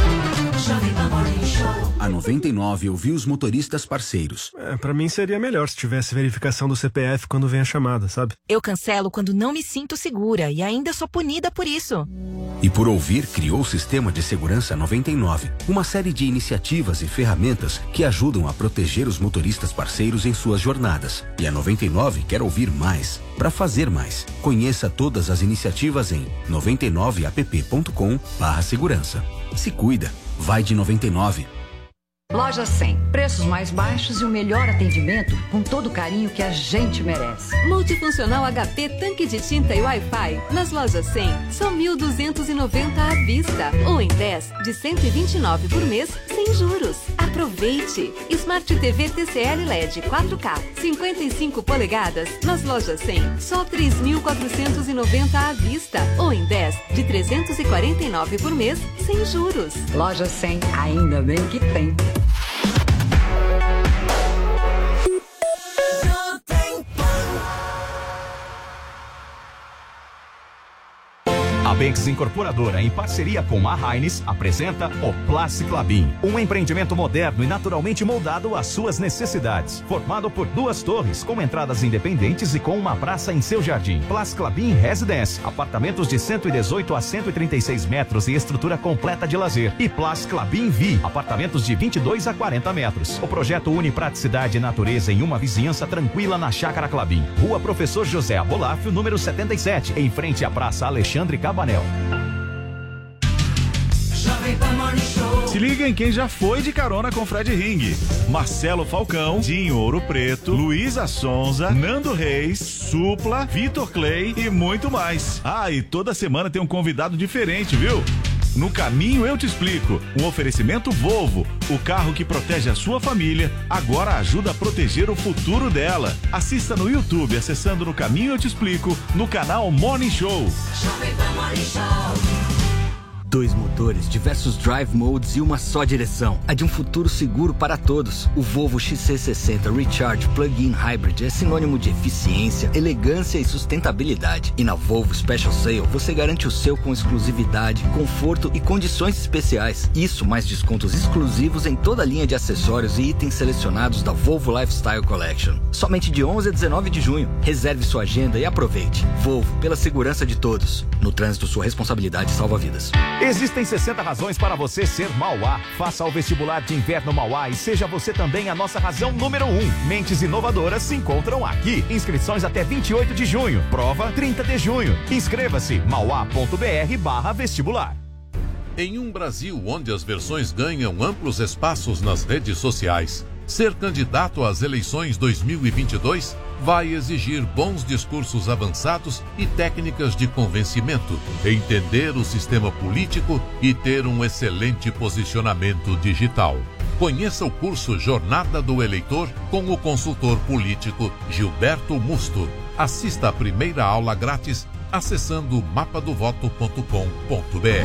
A noventa e nove ouviu os motoristas parceiros. É, pra mim seria melhor se tivesse verificação do C P F quando vem a chamada, sabe? Eu cancelo quando não me sinto segura e ainda sou punida por isso. E por ouvir, criou o Sistema de Segurança noventa e nove, uma série de iniciativas e ferramentas que ajudam a proteger os motoristas parceiros em suas jornadas. E a noventa e nove quer ouvir mais, para fazer mais. Conheça todas as iniciativas em noventa e nove app ponto com barra segurança. Se cuida, vai de noventa e nove. Loja cem. Preços mais baixos e o melhor atendimento com todo o carinho que a gente merece. Multifuncional H P, tanque de tinta e Wi-Fi. Nas lojas cem, só mil duzentos e noventa à vista. Ou em dez, de cento e vinte e nove por mês, sem juros. Aproveite! Smart T V T C L L E D quatro K, cinquenta e cinco polegadas. Nas lojas cem, só três mil quatrocentos e noventa à vista. Ou em dez, de trezentos e quarenta e nove por mês, sem juros. Loja cem, ainda bem que tem. A Banks Incorporadora, em parceria com a Heinz, apresenta o Plasclabin, um empreendimento moderno e naturalmente moldado às suas necessidades. Formado por duas torres, com entradas independentes e com uma praça em seu jardim. Plasclabin Residence, apartamentos de cento e dezoito a cento e trinta e seis metros e estrutura completa de lazer. E Plasclabin V, apartamentos de vinte e dois a quarenta metros. O projeto une praticidade e natureza em uma vizinhança tranquila na Chácara Clabin. Rua Professor José Abolafio, número setenta e sete, em frente à Praça Alexandre Cabanel. Se liga em quem já foi de carona com Fred Ring: Marcelo Falcão, Dinho Ouro Preto, Luísa Sonza, Nando Reis, Supla, Vitor Clay e muito mais. Ah, e toda semana tem um convidado diferente, viu? No caminho eu te explico. Um oferecimento Volvo, o carro que protege a sua família, agora ajuda a proteger o futuro dela. Assista no YouTube acessando No Caminho Eu Te Explico, no canal Morning Show. Dois motores, diversos drive modes e uma só direção. A de um futuro seguro para todos. O Volvo X C sessenta Recharge Plug-in Hybrid é sinônimo de eficiência, elegância e sustentabilidade. E na Volvo Special Sale você garante o seu com exclusividade, conforto e condições especiais. Isso mais descontos exclusivos em toda a linha de acessórios e itens selecionados da Volvo Lifestyle Collection. Somente de onze a dezenove de junho. Reserve sua agenda e aproveite. Volvo, pela segurança de todos. No trânsito, sua responsabilidade salva vidas. Existem sessenta razões para você ser Mauá. Faça o vestibular de inverno Mauá e seja você também a nossa razão número um. Mentes inovadoras se encontram aqui. Inscrições até vinte e oito de junho. Prova trinta de junho. Inscreva-se mauá.br barra vestibular. Em um Brasil onde as versões ganham amplos espaços nas redes sociais, ser candidato às eleições dois mil e vinte e dois vai exigir bons discursos avançados e técnicas de convencimento, entender o sistema político e ter um excelente posicionamento digital. Conheça o curso Jornada do Eleitor com o consultor político Gilberto Musto. Assista a primeira aula grátis acessando mapa do voto ponto com ponto br.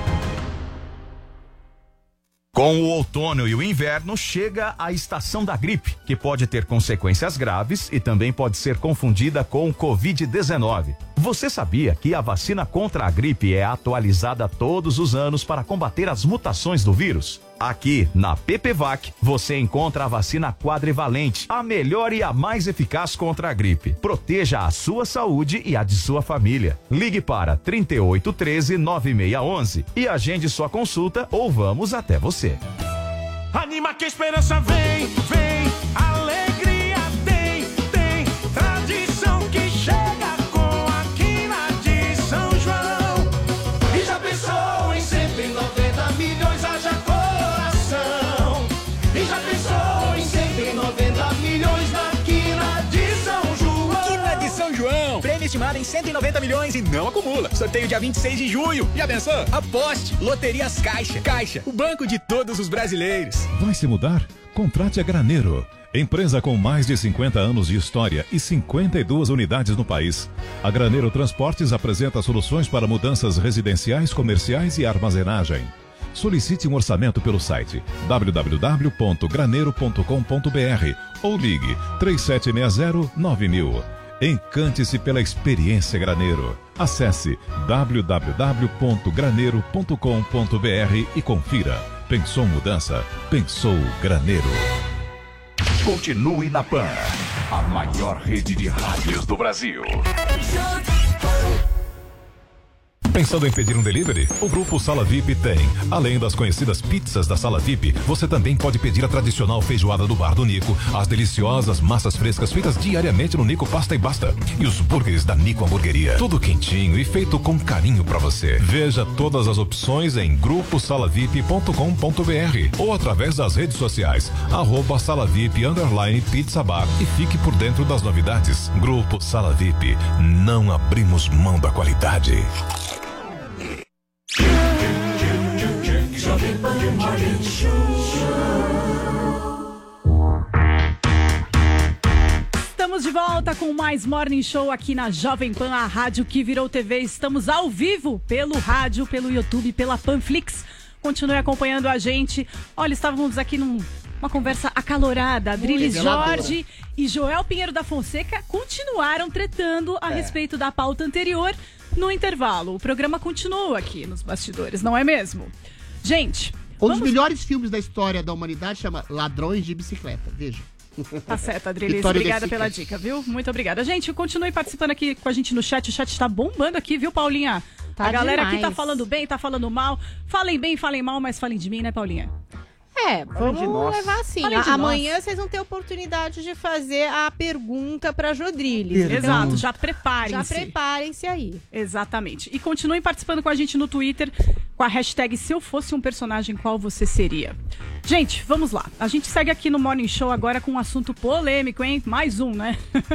Com o outono e o inverno, chega a estação da gripe, que pode ter consequências graves e também pode ser confundida com covid dezenove. Você sabia que a vacina contra a gripe é atualizada todos os anos para combater as mutações do vírus? Aqui, na PPVAC, você encontra a vacina quadrivalente, a melhor e a mais eficaz contra a gripe. Proteja a sua saúde e a de sua família. Ligue para trinta e oito, treze, noventa e seis onze e agende sua consulta ou vamos até você. Anima que a esperança vem, vem, alegria tem, tem, tradição que chega com a quina de São João. E já pensou em cento e noventa milhões, haja coração. E já pensou em cento e noventa milhões na quina de São João. Quina de São João, prêmio estimado em cento e noventa milhões e não acumula. Sorteio dia vinte e seis de junho. Já pensou? Aposte. Loterias Caixa. Caixa, o banco de todos os brasileiros. Vai se mudar? Contrate a Graneiro. Empresa com mais de cinquenta anos de história e cinquenta e duas unidades no país. A Graneiro Transportes apresenta soluções para mudanças residenciais, comerciais e armazenagem. Solicite um orçamento pelo site w w w ponto graneiro ponto com ponto br ou ligue três sete seis zero nove mil. Encante-se pela experiência Graneiro. Acesse w w w ponto graneiro ponto com ponto br e confira. Pensou mudança? Pensou Graneiro. Continue na Pan, a maior rede de rádios do Brasil. Pensando em pedir um delivery? O Grupo Sala V I P tem. Além das conhecidas pizzas da Sala V I P, você também pode pedir a tradicional feijoada do Bar do Nico, as deliciosas massas frescas feitas diariamente no Nico Pasta e Basta e os burgers da Nico Hamburgueria. Tudo quentinho e feito com carinho pra você. Veja todas as opções em grupo sala v i p ponto com ponto b r ou através das redes sociais, arroba salavip underline pizza bar, e fique por dentro das novidades. Grupo Sala V I P. Não abrimos mão da qualidade. Estamos de volta com mais Morning Show aqui na Jovem Pan, a rádio que virou T V. Estamos ao vivo pelo rádio, pelo YouTube, pela Panflix. Continue acompanhando a gente. Olha, estávamos aqui numa conversa acalorada. Adriles Jorge e Joel Pinheiro da Fonseca continuaram tretando a É. respeito da pauta anterior no intervalo. O programa continua aqui nos bastidores, não é mesmo? Gente, Um vamos... dos melhores filmes da história da humanidade chama Ladrões de Bicicleta. Veja. Tá certo, Adriles. Vitória Obrigada Desica. pela dica, viu? Muito obrigada. Gente, continue participando aqui com a gente no chat. O chat tá bombando aqui, viu, Paulinha? Tá a galera aqui tá demais. falando bem, tá falando mal. Falem bem, falem mal, mas falem de mim, né, Paulinha? É, vamos levar assim. Falem de A- nós. Amanhã vocês vão ter a oportunidade de fazer a pergunta pra Jodriles. Exato, já preparem-se. Já preparem-se aí. Exatamente. E continuem participando com a gente no Twitter com a hashtag Se Eu Fosse um Personagem, qual você seria? Gente, vamos lá. A gente segue aqui no Morning Show agora com um assunto polêmico, hein? Mais um, né?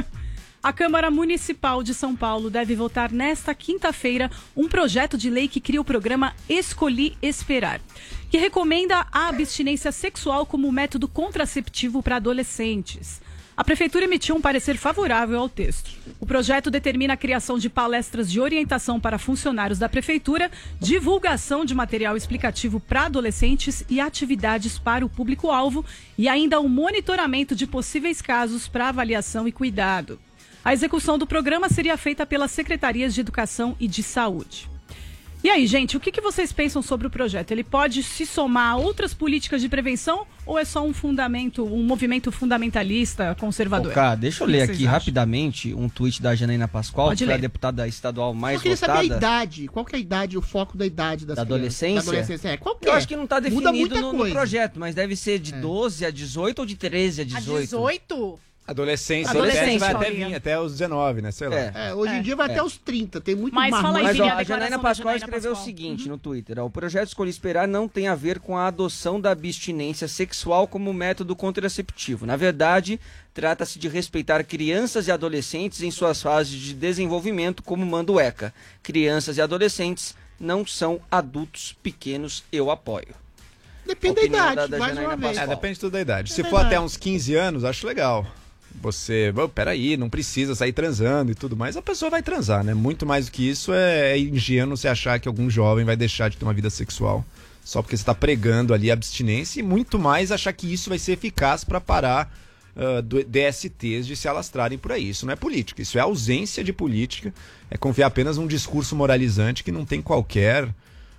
A Câmara Municipal de São Paulo deve votar nesta quinta-feira um projeto de lei que cria o programa Escolhi Esperar, que recomenda a abstinência sexual como método contraceptivo para adolescentes. A Prefeitura emitiu um parecer favorável ao texto. O projeto determina a criação de palestras de orientação para funcionários da Prefeitura, divulgação de material explicativo para adolescentes e atividades para o público-alvo, e ainda o monitoramento de possíveis casos para avaliação e cuidado. A execução do programa seria feita pelas Secretarias de Educação e de Saúde. E aí, gente, o que, que vocês pensam sobre o projeto? Ele pode se somar a outras políticas de prevenção ou é só um fundamento, um movimento fundamentalista conservador? Ô, cara, deixa eu O que ler que vocês aqui acham? rapidamente um tweet da Janaína Pascoal, Pode que é a ler. deputada estadual mais Eu queria saber a votada. idade. Qual que é a idade, o foco da idade das Da crianças? adolescência? Da adolescência, é. Qual que Eu é? acho que não está Muda definido muita no, no coisa. projeto, mas deve ser de doze a dezoito ou de treze a dezoito. dezoito? Adolescência, Adolescente, vai até Paulinha. vir até os dezenove, né? Sei lá. É, hoje em É. dia vai É. até os trinta, tem muito Mas fala aí, marmanjo. Mas ó, Vini, a a declaração Janaína da Pascoal Janaína escreveu Pascoal. o seguinte no Twitter: ó, o projeto Escolhi Esperar não tem a ver com a adoção da abstinência sexual como método contraceptivo. Na verdade, trata-se de respeitar crianças e adolescentes em suas fases de desenvolvimento, como manda o ECA. Crianças e adolescentes não são adultos pequenos, eu apoio. Depende da Opinião idade, da- da mais Janaína uma vez. É, depende tudo da idade. Se É for verdade. até uns quinze anos, acho legal. Você, oh, peraí, não precisa sair transando e tudo mais. A pessoa vai transar, né? Muito mais do que isso é, é ingênuo você achar que algum jovem vai deixar de ter uma vida sexual só porque você está pregando ali a abstinência, e muito mais achar que isso vai ser eficaz para parar uh, do- D S Ts de se alastrarem por aí. Isso não é política, isso é ausência de política, é confiar apenas num discurso moralizante que não tem qualquer,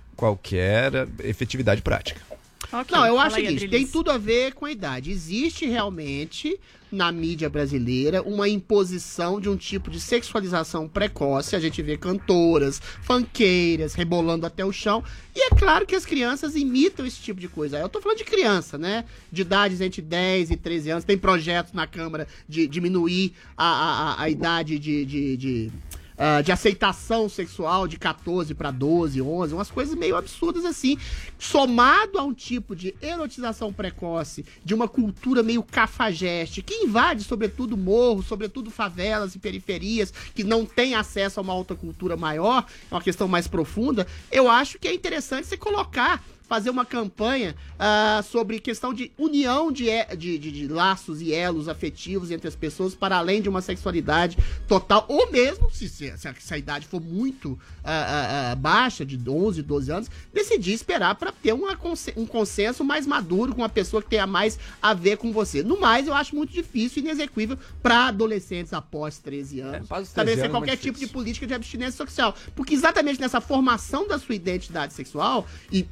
qualquer efetividade prática. Não, eu fala acho o aí, seguinte, Adriles. tem tudo a ver com a idade. Existe realmente, na mídia brasileira, uma imposição de um tipo de sexualização precoce. A gente vê cantoras, funkeiras, rebolando até o chão. E é claro que as crianças imitam esse tipo de coisa. Eu tô falando de criança, né? De idades entre dez e treze anos. Tem projetos na Câmara de diminuir a, a, a- a idade de... de, de ah, de aceitação sexual de catorze para doze, onze, umas coisas meio absurdas assim, somado a um tipo de erotização precoce, de uma cultura meio cafajeste, que invade sobretudo morros, sobretudo favelas e periferias, que não tem acesso a uma alta cultura maior, é uma questão mais profunda. Eu acho que é interessante você colocar, fazer uma campanha ah, sobre questão de união de, e- de, de- de laços e elos afetivos entre as pessoas, para além de uma sexualidade total, ou mesmo, se, se, se a, se a idade for muito ah, ah, ah, baixa, de onze, doze anos, decidir esperar para ter uma, conse- um consenso mais maduro com uma pessoa que tenha mais a ver com você. No mais, eu acho muito difícil e inexequível para adolescentes após treze anos após treze estabelecer anos é qualquer muito tipo de difícil. política de abstinência sexual. Porque exatamente nessa formação da sua identidade sexual e, e pessoal,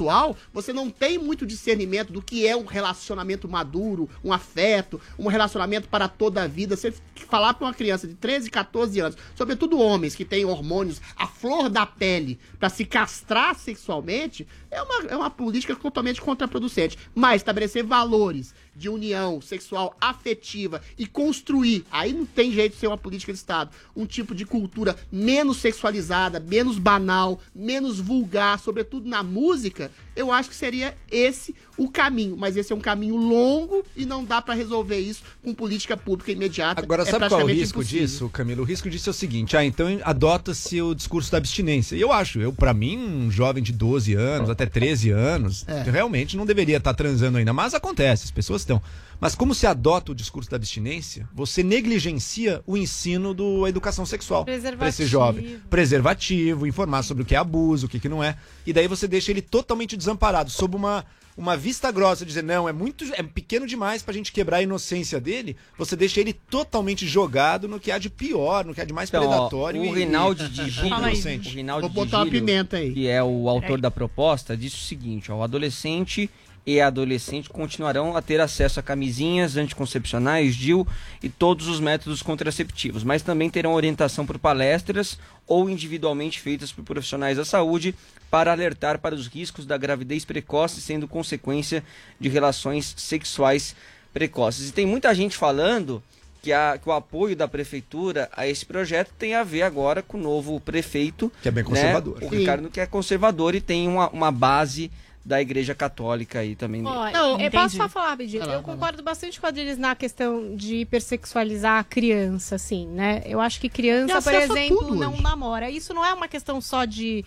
sexual, você não tem muito discernimento do que é um relacionamento maduro, um afeto, um relacionamento para toda a vida. Você falar para uma criança de treze, quatorze anos, sobretudo homens que têm hormônios à flor da pele, para se castrar sexualmente, é uma, é uma política totalmente contraproducente. Mas estabelecer valores de união sexual afetiva e construir, aí não tem jeito de ser uma política de Estado, um tipo de cultura menos sexualizada, menos banal, menos vulgar, sobretudo na música, eu acho que seria esse o caminho. Mas esse é um caminho longo e não dá pra resolver isso com política pública imediata. Agora, é sabe qual é o risco impossível. disso, Camilo? O risco disso é o seguinte, ah, então adota-se o discurso da abstinência. E eu acho, eu para mim, um jovem de doze anos, até treze anos, É. realmente não deveria estar transando ainda, mas acontece, as pessoas estão. Mas como se adota o discurso da abstinência, você negligencia o ensino da educação sexual para esse Preservativo. jovem. Preservativo, informar sobre o que é abuso, o que, que não é. E daí você deixa ele totalmente desamparado, sob uma, uma vista grossa, dizer, não, é muito é pequeno demais pra gente quebrar a inocência dele. Você deixa ele totalmente jogado no que há de pior, no que há de mais Então, ó, predatório. o e- Rinaldi e- de Fala aí. Gílio, o Rinaldi Vou de botar uma Gílio, pimenta aí. que é o autor Peraí. da proposta, disse o seguinte, ó, o adolescente e a adolescente continuarão a ter acesso a camisinhas, anticoncepcionais, D I U e todos os métodos contraceptivos, mas também terão orientação por palestras ou individualmente feitas por profissionais da saúde para alertar para os riscos da gravidez precoce sendo consequência de relações sexuais precoces. E tem muita gente falando que, a, que o apoio da prefeitura a esse projeto tem a ver agora com o novo prefeito, Que é bem né, conservador. o Sim. Ricardo, que é conservador e tem uma, uma base da Igreja Católica aí também. Ó, nele. eu entendi. posso só falar rapidinho? Vai lá, Eu vai lá. concordo bastante com a Adriles na questão de hipersexualizar a criança, assim, né? Eu acho que criança, Tem por acesso a exemplo, tudo não hoje. namora. Isso não é uma questão só de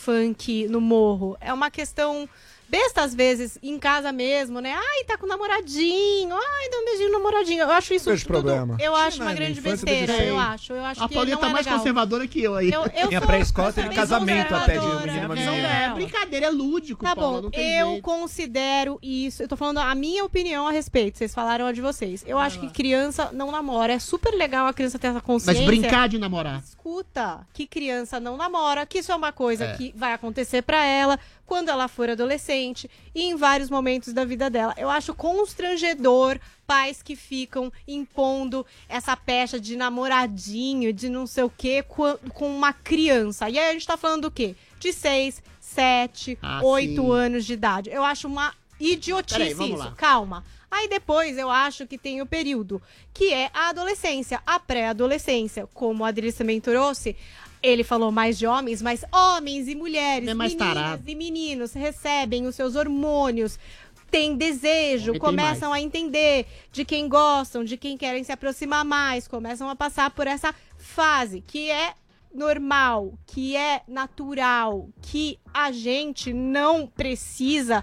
funk no morro. É uma questão besta, às vezes, em casa mesmo, né? Ai, tá com namoradinho. Ai, dá um beijinho no namoradinho. Eu acho isso Vejo tudo... problema. Eu acho Na uma minha grande infância besteira, teve eu isso aí. acho. Eu acho A que Paulinha não tá é mais legal. conservadora que eu aí. Eu, eu Minha sou- pré-escola eu teve sou casamento bem até de conservadora. menino e uma Não, menina. é brincadeira, é lúdico, Tá Paula, bom, não tem eu jeito. considero isso. Eu tô falando a minha opinião a respeito. Vocês falaram a de vocês. Eu acho que criança não namora. É super legal a criança ter essa consciência. Mas brincar de namorar. Escuta, que criança não namora, que isso é uma coisa É. que vai acontecer pra ela quando ela for adolescente e em vários momentos da vida dela. Eu acho constrangedor pais que ficam impondo essa pecha de namoradinho, de não sei o quê, com, com uma criança. E aí a gente tá falando do quê? De seis, sete, Ah, oito sim. anos de idade. Eu acho uma idiotice Peraí, vamos isso. lá. Calma. Aí depois eu acho que tem o período, que é a adolescência, a pré-adolescência, como a Adriles também trouxe. Ele falou mais de homens, mas homens e mulheres, É mais meninas tarado. e meninos recebem os seus hormônios, têm desejo, Homem tem começam mais. a entender de quem gostam, de quem querem se aproximar mais, começam a passar por essa fase que é normal, que é natural, que a gente não precisa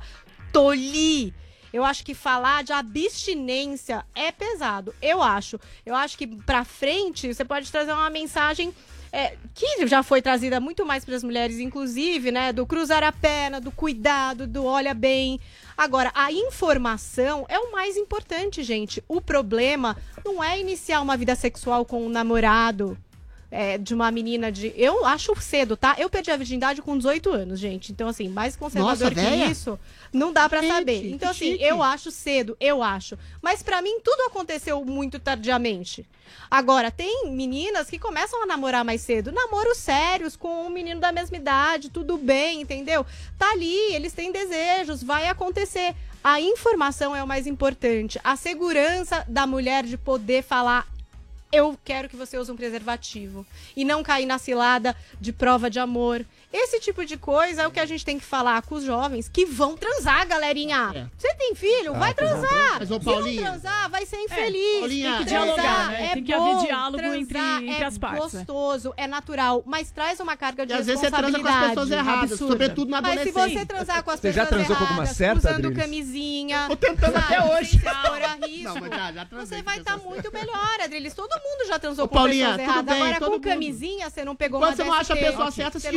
tolir. Eu acho que falar de abstinência é pesado. Eu acho. Eu acho que pra frente você pode trazer uma mensagem é, que já foi trazida muito mais para as mulheres, inclusive, né? Do cruzar a perna, do cuidado, do olha bem. Agora, a informação é o mais importante, gente. O problema não é iniciar uma vida sexual com um namorado. É, de uma menina de... Eu acho cedo, tá? Eu perdi a virgindade com dezoito anos, gente. Então, assim, mais conservador Nossa, que véia? isso, não dá pra Gente, saber. Então, que assim, chique. eu acho cedo, eu acho. Mas pra mim, tudo aconteceu muito tardiamente. Agora, tem meninas que começam a namorar mais cedo. Namoros sérios com um menino da mesma idade, tudo bem, entendeu? Tá ali, eles têm desejos, vai acontecer. A informação é o mais importante. A segurança da mulher de poder falar: eu quero que você use um preservativo. E não cair na cilada de prova de amor. Esse tipo de coisa é o que a gente tem que falar com os jovens que vão transar, galerinha. É. Você tem filho? Ah, vai que vão transar. Mas, ô, Se não Paulinha- transar, vai ser infeliz. Paulinha, tem que Transar dialogar, né? é Tem que haver bom, diálogo transar entre- entre é as partes, né? gostoso, é natural, mas traz uma carga de E às vezes você transa com as responsabilidade. pessoas erradas, absurda. sobretudo na Mas se adolescência. você transar com as Você já pessoas transou com alguma erradas, certa, usando Adriles? camisinha, Tô tentando sabe, até hoje. sem se expor a risco, Não, mas já- já transei você com vai estar pessoas muito melhor, Adriles. Todo mundo já transou Ô, com Paulinha, pessoas tudo erradas. bem, Agora, todo com mundo. camisinha, você não pegou Quando uma você não acha a D S T, pessoa certa, se você não diverte tá com as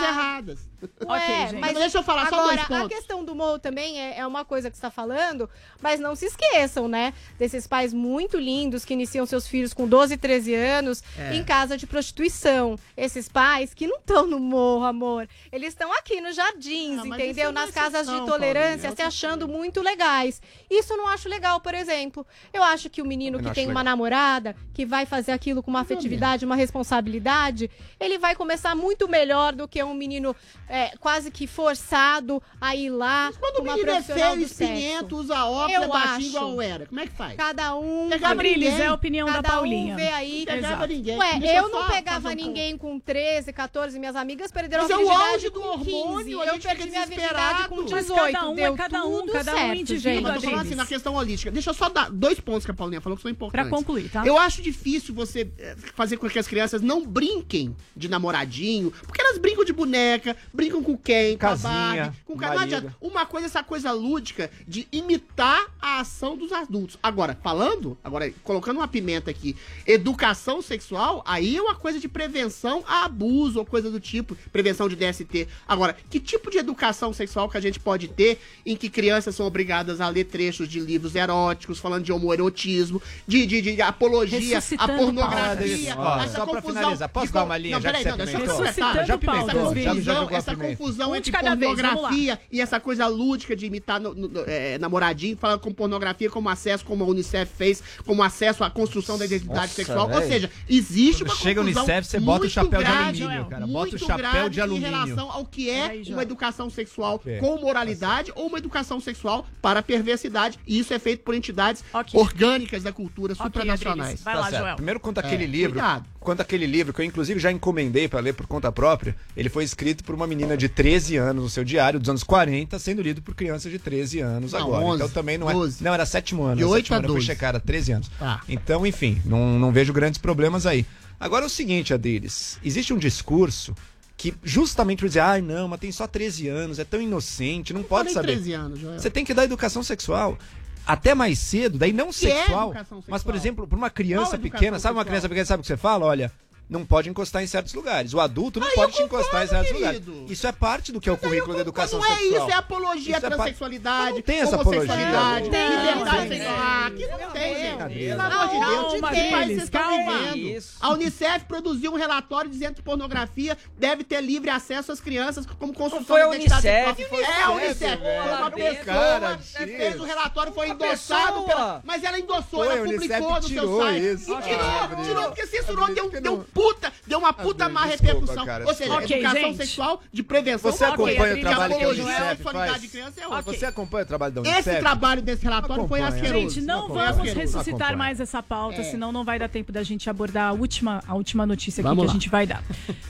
erradas. Ué, gente. mas deixa eu falar só agora, dois pontos. a questão do Mo também é, é uma coisa que você tá falando, mas não se esqueçam, né? Desses pais muito lindos que iniciam seus filhos com doze, treze anos É. em casa de prostituição. Esses pais que não estão no morro, amor. Eles estão aqui nos jardins, Ah, mas entendeu? isso é uma Nas casas exceção, de tolerância, Paulinha, é se achando muito legais. Isso eu não acho legal, por exemplo. Eu acho que o menino Também que não tem acho uma legal. namorada, que vai fazer aquilo com uma afetividade, uma responsabilidade, ele vai começar muito melhor do que um menino é, quase que forçado a ir lá Quando com o uma menino é profissional feio, do sexo. espinhento, usa óculos, Eu é baixinho acho. igual era. Como é que faz? Cada um... Pegava Abriles, ninguém. é a opinião da Cada Paulinha. um vê aí. Não pegava ninguém. Ué, Deixa eu eu não só pegava fazer um ninguém com treze, catorze, minhas amigas perderam Mas a é o virgindade auge do com hormônio, quinze. a Eu gente perdi fica minha virgindade com desesperado. dezoito. Mas cada um é Deu cada um, tudo cada um certo, indivíduo, gente. Mas eu tô falando assim, na questão holística. Deixa eu só dar dois pontos que a Paulinha falou que são importantes. Pra concluir, tá? Eu acho difícil você eh, fazer com que as crianças não brinquem de namoradinho, porque elas brincam de boneca, brincam com quem, com a Casinha, Barbie, com ca- não marido. adianta. Uma coisa é essa coisa lúdica de imitar a ação dos adultos. Agora, falando, agora colocando uma pimenta aqui, educação sexual, aí é uma coisa de prevenção a abuso ou coisa do tipo, prevenção de D S T. Agora, que tipo de educação sexual que a gente pode ter em que crianças são obrigadas a ler trechos de livros eróticos, falando de homoerotismo, de, de, de apologia à Ressuscitando pornografia, Paulo. Ó, essa só pra confusão finalizar, posso de dar co- uma linha, Não, já que peraí, você não, deixa eu apimentou? completar. Já Paulo, apimentou, Essa já- confusão, já jogou a essa pimenta. confusão Um de entre cada vez, vamos lá. pornografia e essa coisa lúdica de imitar no- no- no- é, namoradinho, falando com pornografia como acesso, como a Unicef fez, como acesso à construção da identidade Nossa, sexual. velho. Ou seja, existe uma Quando chega a confusão Unicef, você bota o muito chapéu de grave, alumínio, cara. Bota muito o chapéu grave de alumínio. Em relação ao que é Aí, Joel. uma educação sexual É. com moralidade ou uma educação sexual para perversidade. E isso é feito por entidades Ok. orgânicas da cultura Ok, supranacionais. Adriles, vai Tá lá, certo. Joel. Primeiro, quanto É, aquele livro, cuidado. quanto aquele livro, que eu inclusive já encomendei pra ler por conta própria, ele foi escrito por uma menina de treze anos no seu diário, dos anos quarenta, sendo lido por crianças de treze anos Não, agora. onze, então também não é. doze. Não, era sétimo ano. De era oito sétimo a ano, eu fui doze. checar, era treze anos. Tá. Então, enfim, não, não vejo grandes problemas aí. Agora é o seguinte, Adriles, existe um discurso que justamente por dizer, ai não, mas tem só treze anos, é tão inocente, não pode Falei saber. treze anos, Joel. Você tem que dar educação sexual. Até mais cedo, daí não Que é sexual, educação sexual? mas, por exemplo, para uma criança Qual educação pequena, sabe uma sexual? criança pequena, sabe o que você fala? Olha, não pode encostar em certos lugares. O adulto não Aí pode eu te encostar em concordo, certos querido. lugares. Isso é parte do que é o currículo da educação Não é sexual. isso, é apologia à Isso é pa- transexualidade, Não tem essa homossexualidade, apologia. Não, liberdade não tem. sexual. Ah, aqui não tem, gente. Pelo amor de Aonde Deus, tem? que país vocês estão Calma. vivendo? Isso. A Unicef produziu um relatório dizendo que pornografia deve ter livre acesso às crianças como construção Foi a da identidade Unicef, sexual. foi a É a Unicef, Unicef. velho. Foi uma Fala bem, pessoa cara, que X. fez o relatório, foi Uma endossado pessoa. pela... Mas ela endossou, Foi, ela a Unicef publicou no seu tirou site. isso. E Ah, tirou, Gabriel. tirou, porque censurou, deu, Gabriel, deu não. puta, deu uma puta Gabriel, má desculpa, repercussão. cara, Ou seja, Ok, educação gente. sexual de prevenção. Você uma acompanha coisa, o de trabalho que a apologia à Unicef sexualidade faz? de criança é outra. Você acompanha o trabalho da Unicef? Esse trabalho desse relatório foi Acompanha. asqueroso. Gente, não Foi vamos asqueroso. ressuscitar Acompanha. mais essa pauta, É. senão não vai dar tempo da gente abordar a última, a última notícia aqui Vamos que lá. a gente vai dar.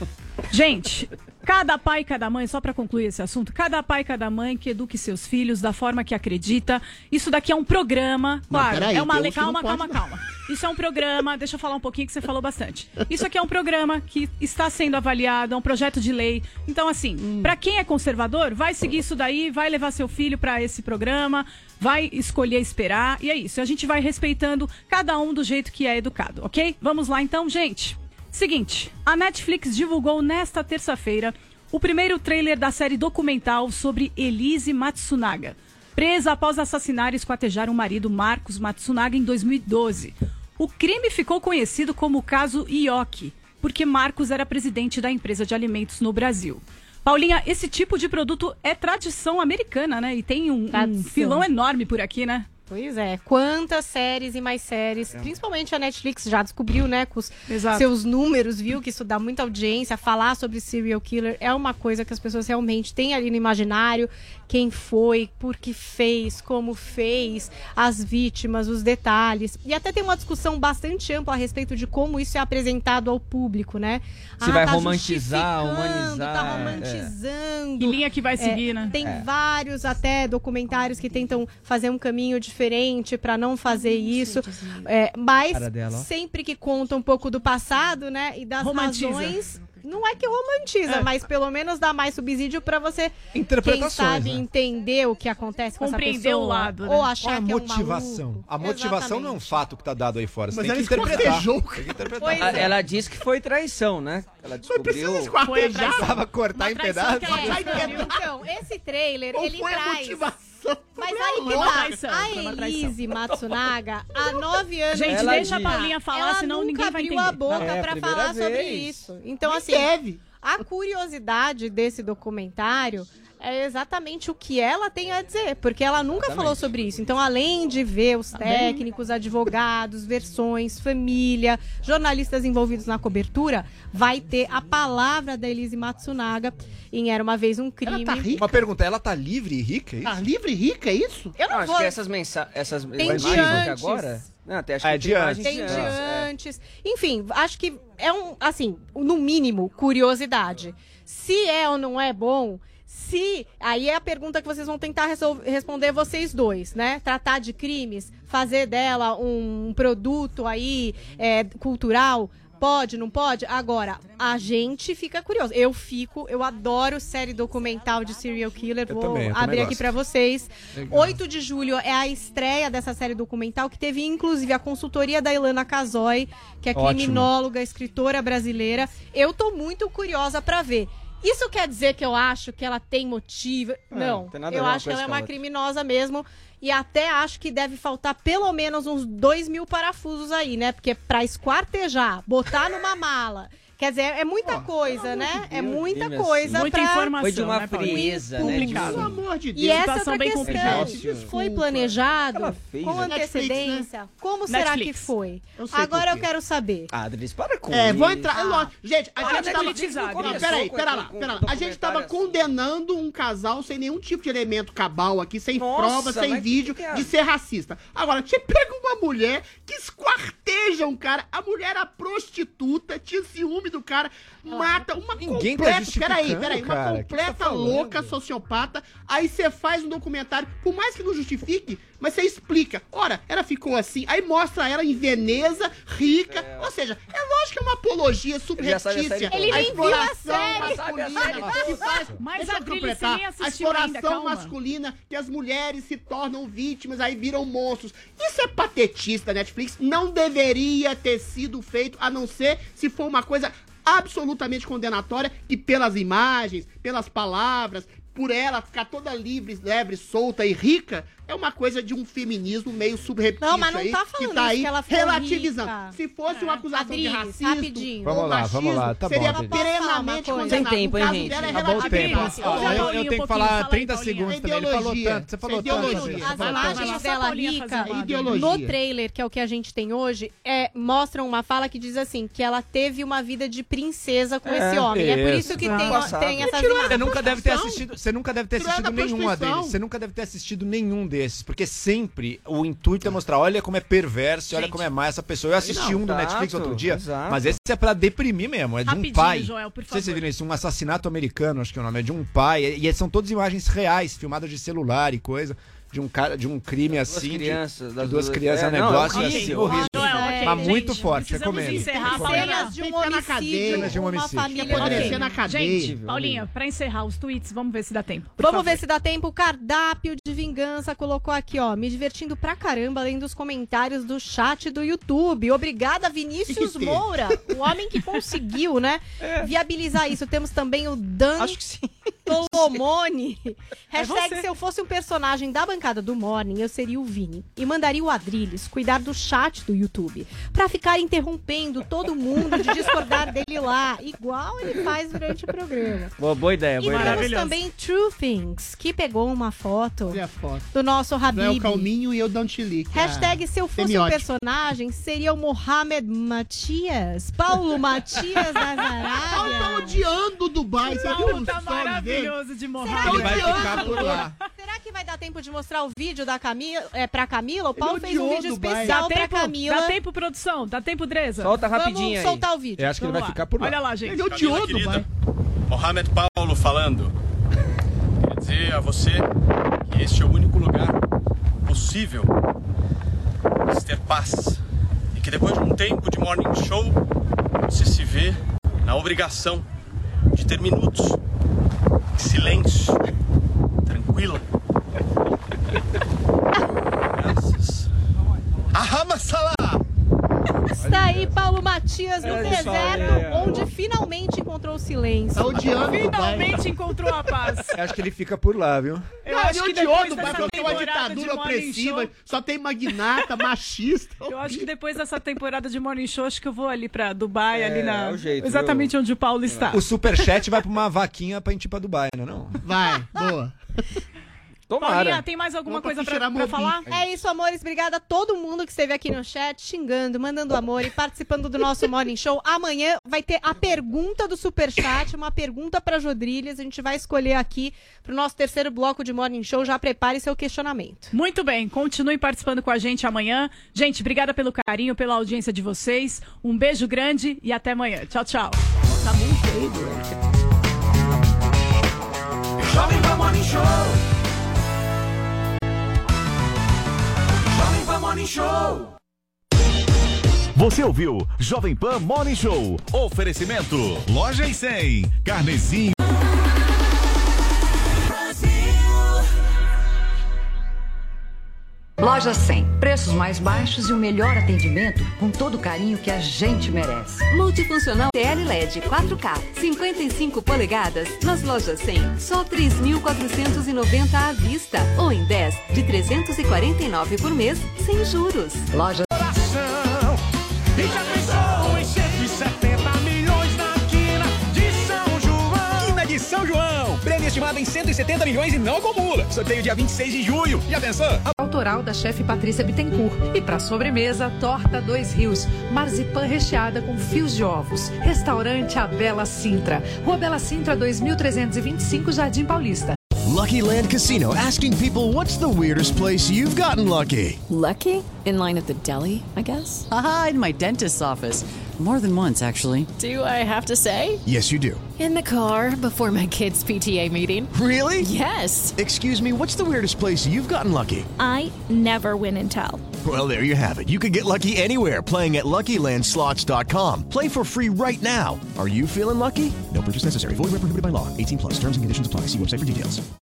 Gente, cada pai e cada mãe, só pra concluir esse assunto, cada pai e cada mãe que eduque seus filhos da forma que acredita. Isso daqui é um programa, Não, claro, peraí, é uma tem lei. uns que não Calma, calma, pode, calma. Isso é um programa, deixa eu falar um pouquinho que você falou bastante. Isso aqui é um programa que está sendo avaliado, é um projeto de lei. Então, assim, Hum. pra quem é conservador, vai seguir isso daí, vai levar seu filho pra esse programa, vai escolher esperar, e é isso. A gente vai respeitando cada um do jeito que é educado, ok? Vamos lá então, gente. Seguinte, a Netflix divulgou nesta terça-feira o primeiro trailer da série documental sobre Elise Matsunaga, presa após assassinar e esquartejar o marido Marcos Matsunaga em dois mil e doze. O crime ficou conhecido como o caso Ioki, porque Marcos era presidente da empresa de alimentos no Brasil. Paulinha, esse tipo de produto é tradição americana, né? E tem um, um Tradição. filão enorme por aqui, né? Pois é, quantas séries e mais séries, principalmente a Netflix já descobriu, né, com os Exato. seus números, viu que isso dá muita audiência, falar sobre serial killer é uma coisa que as pessoas realmente têm ali no imaginário, quem foi, por que fez, como fez, as vítimas, os detalhes, e até tem uma discussão bastante ampla a respeito de como isso é apresentado ao público, né? Se vai tá romantizar, justificando, humanizar, tá é. romantizando. Que linha que vai seguir, É, né? Tem É. vários até documentários que tentam fazer um caminho diferente para não fazer isso, é, mas Cara dela, ó. sempre que conta um pouco do passado, né, e das Romantiza. razões Não é que romantiza, É. mas pelo menos dá mais subsídio pra você, quem Interpretações, sabe, né? entender o que acontece com essa Compreender pessoa. o lado, né? Ou Qual achar é a que é um motivação? maluco. A motivação não é um fato que tá dado aí fora. Você Mas tem ela que interpretar. esquartejou. Tem que interpretar. Pois A- é. Ela disse que foi traição, né? Ela descobriu. esquartejar. Precisava cortar em pedaços. É, então, esse trailer, Qual ele foi a traz... motivação? Mas Foi aí uma que traição, tá. foi uma A traição. Elise Matsunaga, há nove anos... Gente, de deixa a vida, Paulinha falar, ela senão nunca ninguém vai abriu entender. a boca É, pra primeira falar sobre vez. isso. Então, Nem assim, deve. a curiosidade desse documentário é exatamente o que ela tem a dizer, porque ela nunca Exatamente. falou sobre isso. Então, além de ver Tá os técnicos, advogados, versões, família, jornalistas envolvidos na cobertura, vai ter a palavra da Elise Matsunaga em Era Uma Vez um Crime. Ela tá rica? Uma pergunta, ela tá livre e rica, é isso? Tá livre e rica, é isso? Eu não, Não, acho vou... que essas mensagens, essas Tem imagens de aqui antes. agora... Não, até acho Ah, que é de tem imagens antes. Tem de antes, é. antes. Enfim, acho que é um, assim, no mínimo, curiosidade. Se é ou não é bom, se... Aí é a pergunta que vocês vão tentar resolver, responder vocês dois, né? Tratar de crimes, fazer dela um produto aí é, cultural... Pode, não pode? Agora, a gente fica curioso. Eu fico, eu adoro série documental de serial killer. Eu Vou também, eu também abrir aqui gosto. pra vocês. Legal. oito de julho é a estreia dessa série documental, que teve inclusive a consultoria da Ilana Casoy, que é Ótimo. criminóloga, escritora brasileira. Eu tô muito curiosa pra ver. Isso quer dizer que eu acho que ela tem motivo? Não. tem nada a Eu ver uma acho que ela coisa é com a uma outra. criminosa mesmo. E até acho que deve faltar pelo menos uns dois mil parafusos aí, né? Porque pra esquartejar, botar numa mala... Quer dizer, é muita coisa, né? É muita Deus, coisa Muita pra... informação, Foi de uma né, Paulinha? frieza, né? Complicado. Pelo amor de E Deus. essa é Situação outra bem questão. complicada. Foi planejado? Ela fez, com né? antecedência? Como será que Netflix. foi? Eu sei Agora por eu quê. quero saber. Ah, Adris, para com É, isso. vou entrar. É lógico. Gente, a Para gente de tava. politizar, Não, começou peraí, com- pera lá, com pera lá. A gente tava documentário condenando um casal sem nenhum tipo de elemento cabal aqui, sem Nossa, prova, sem mas vídeo, que que é? de ser racista. Agora, você pega uma mulher que esquarteja um cara, a mulher era prostituta, tinha ciúme do cara, mata uma Ninguém tá completa. justificando, Peraí, peraí, uma cara. O que você tá completa falando? louca sociopata. Aí você faz um documentário, por mais que não justifique, mas você explica. Ora, ela ficou assim, aí mostra ela em Veneza, rica. Ou seja, é lógico que é uma apologia já sabe a série subreptícia. toda. Ele nem viu a exploração série. masculina Sabe a série que faz. Mas Deixa a eu Adriles, completar. você nem A assistiu exploração ainda, calma. masculina que as mulheres se tornam vítimas, aí viram monstros. Isso é patetista, Netflix. Não deveria ter sido feito, a não ser se for uma coisa absolutamente condenatória, que pelas imagens, pelas palavras, por ela ficar toda livre, leve, solta e rica, é uma coisa de um feminismo meio subreptício. Não, mas não aí, tá falando que tá isso, aí que ela ficou relativizando. rica. Se fosse uma acusação de Adriles, racismo rapidinho. Vamos ou lá, machismo, vamos lá, tá bom, seria Adriles. plenamente Posso falar uma coisa? condenado. Tem tempo, O hein, caso gente? dela é Acabou o tempo. relatividade. Ó, Ouve a eu, eu Paulinha tenho um que pouquinho, falar fala aí, trinta Paulinha. segundos também. Ele falou Ideologia. tanto. Você falou Ideologia. tanto. Adriles. As Vai lá, imagens vai lá. Só a dela Paulinha rica, fazer uma ideologia. no trailer, que é o que a gente tem hoje, é, mostram uma fala que diz assim, que ela teve uma vida de princesa com É, esse homem. É por isso. isso que Não. tem, Passado. tem essas Tirou imagens. Você nunca deve ter prostituição. assistido, você nunca deve ter Tirou assistido da nenhum, prostituição. Adriles. Você nunca deve ter assistido nenhum desses, porque sempre o intuito é mostrar, olha como é perverso, olha Gente. como é má essa pessoa. Eu assisti Não, um do exato, Netflix outro dia, exato. mas esse é pra deprimir mesmo, é de um Rapidinho, pai. Joel, por Não sei se vocês favor. viram isso, um assassinato americano, acho que é o nome, é de um pai, e, e são todas imagens reais, filmadas de celular e coisa, de um cara, de um crime Duas assim, de- crianças, de das duas duas- crianças, é, é, um não, negócio é assim, horrível. horrível. Joel, ok, Mas muito gente, forte, precisamos recomendo. encerrar, Tem Paulinha. Cenas de um Tem que ficar na homicídio, cadeia. Cenas de um uma homicídio. família... Quer poder Ok. ser na cadeia. Gente, Paulinha, pra encerrar os tweets, vamos ver se dá tempo. por Vamos favor. ver se dá tempo. O cardápio de vingança colocou aqui, ó. Me divertindo pra caramba, além dos comentários do chat do YouTube. Obrigada, Vinícius Que que Moura. O homem que conseguiu, né? Viabilizar isso. Temos também o Dan Acho que sim. Tolomone. Hashtag você. se eu fosse um personagem da bancada do Morning, eu seria o Vini. E mandaria o Adriles cuidar do chat do YouTube. Pra ficar interrompendo todo mundo de discordar dele lá. Igual ele faz durante o programa. Boa, boa ideia, E boa ideia. temos Maravilhoso. também True Things, que pegou uma foto Olha a foto. do nosso Não é o Habib. Calminho e eu Don't Chili. que é Hashtag se eu fosse um semiótico. personagem, seria o Mohamed Matias. Paulo Matias das Paulo tá Arábia. odiando o Dubai. Você viu Paulo os tá stories dele? maravilhoso de Será morrer. Ele vai ficar por lá. Será que vai dar tempo de mostrar o vídeo da Camila, é, pra Camila? O Paulo Ele fez um odiou vídeo Dubai. especial Dá pra tempo, Camila. dá tempo, produção? Dá tempo, Dresa? Solta rapidinho Vamos aí. soltar o vídeo. Eu acho que ele Vamos vai lá. ficar por lá. Olha lá, gente. Ele odiou o Camila, Dubai. Mohamed Paulo falando. Quer dizer a você que este é o único lugar possível de se ter paz. E que depois de um tempo de morning show, você se vê na obrigação de ter minutos de silêncio, tranquila. Graças. Ahama Salah! Está aí Paulo Matias no É, deserto, é, é. onde finalmente encontrou o silêncio. Tá odiando Finalmente encontrou a paz. Acho que ele fica por lá, viu? Eu Não, acho ele que odiou depois do dessa Dubai, porque é uma temporada de ditadura Morning opressiva, Show- só tem magnata, machista. Eu acho que depois dessa temporada de Morning Show, acho que eu vou ali pra Dubai, É, ali na. é o jeito, exatamente onde o Paulo está. O superchat vai pra uma vaquinha pra gente ir pra Dubai, não é não? Vai, boa. Tomara. Paulinha, tem mais alguma Vamos coisa pra pra, cheirar pra movinho. falar? É isso, amores. Obrigada a todo mundo que esteve aqui no chat, xingando, mandando amor e participando do nosso Morning Show. Amanhã vai ter a pergunta do Superchat, uma pergunta para Jodrilhas. A gente vai escolher aqui pro nosso terceiro bloco de Morning Show. Já prepare seu questionamento. Muito bem, continuem participando com a gente amanhã. Gente, obrigada pelo carinho, pela audiência de vocês. Um beijo grande e até amanhã. Tchau, tchau. Tá muito Jovem Pan Morning Show. Jovem Pan Morning Show. Você ouviu Jovem Pan Morning Show. Oferecimento Loja e cem. Carnezinho. Loja cem. Preços mais baixos e o melhor atendimento com todo o carinho que a gente merece. Multifuncional T L L E D quatro K, cinquenta e cinco polegadas, nas lojas cem, só três mil quatrocentos e noventa à vista, ou em dez de trezentos e quarenta e nove por mês, sem juros. Loja E já pensou em cento e setenta milhões na quina de São João? Quina de São João. Prêmio estimado em cento e setenta milhões e não acumula. Sorteio dia vinte e seis de junho. Já pensou? Autoral da chefe Patrícia Bittencourt. E para sobremesa, torta Dois Rios, marzipan recheada com fios de ovos. Restaurante A Bela Sintra, Rua Bela Sintra dois mil trezentos e vinte e cinco, Jardim Paulista. Lucky Land Casino, asking people, what's the weirdest place you've gotten lucky? Lucky? In line at the deli, I guess? Aha, in my dentist's office. More than once, actually. Do I have to say? Yes, you do. In the car before my kids' P T A meeting. Really? Yes. Excuse me, what's the weirdest place you've gotten lucky? I never win and tell. Well, there you have it. You can get lucky anywhere, playing at Lucky Land Slots dot com. Play for free right now. Are you feeling lucky? No purchase necessary. Void where prohibited by law. eighteen plus. Terms and conditions apply. See website for details.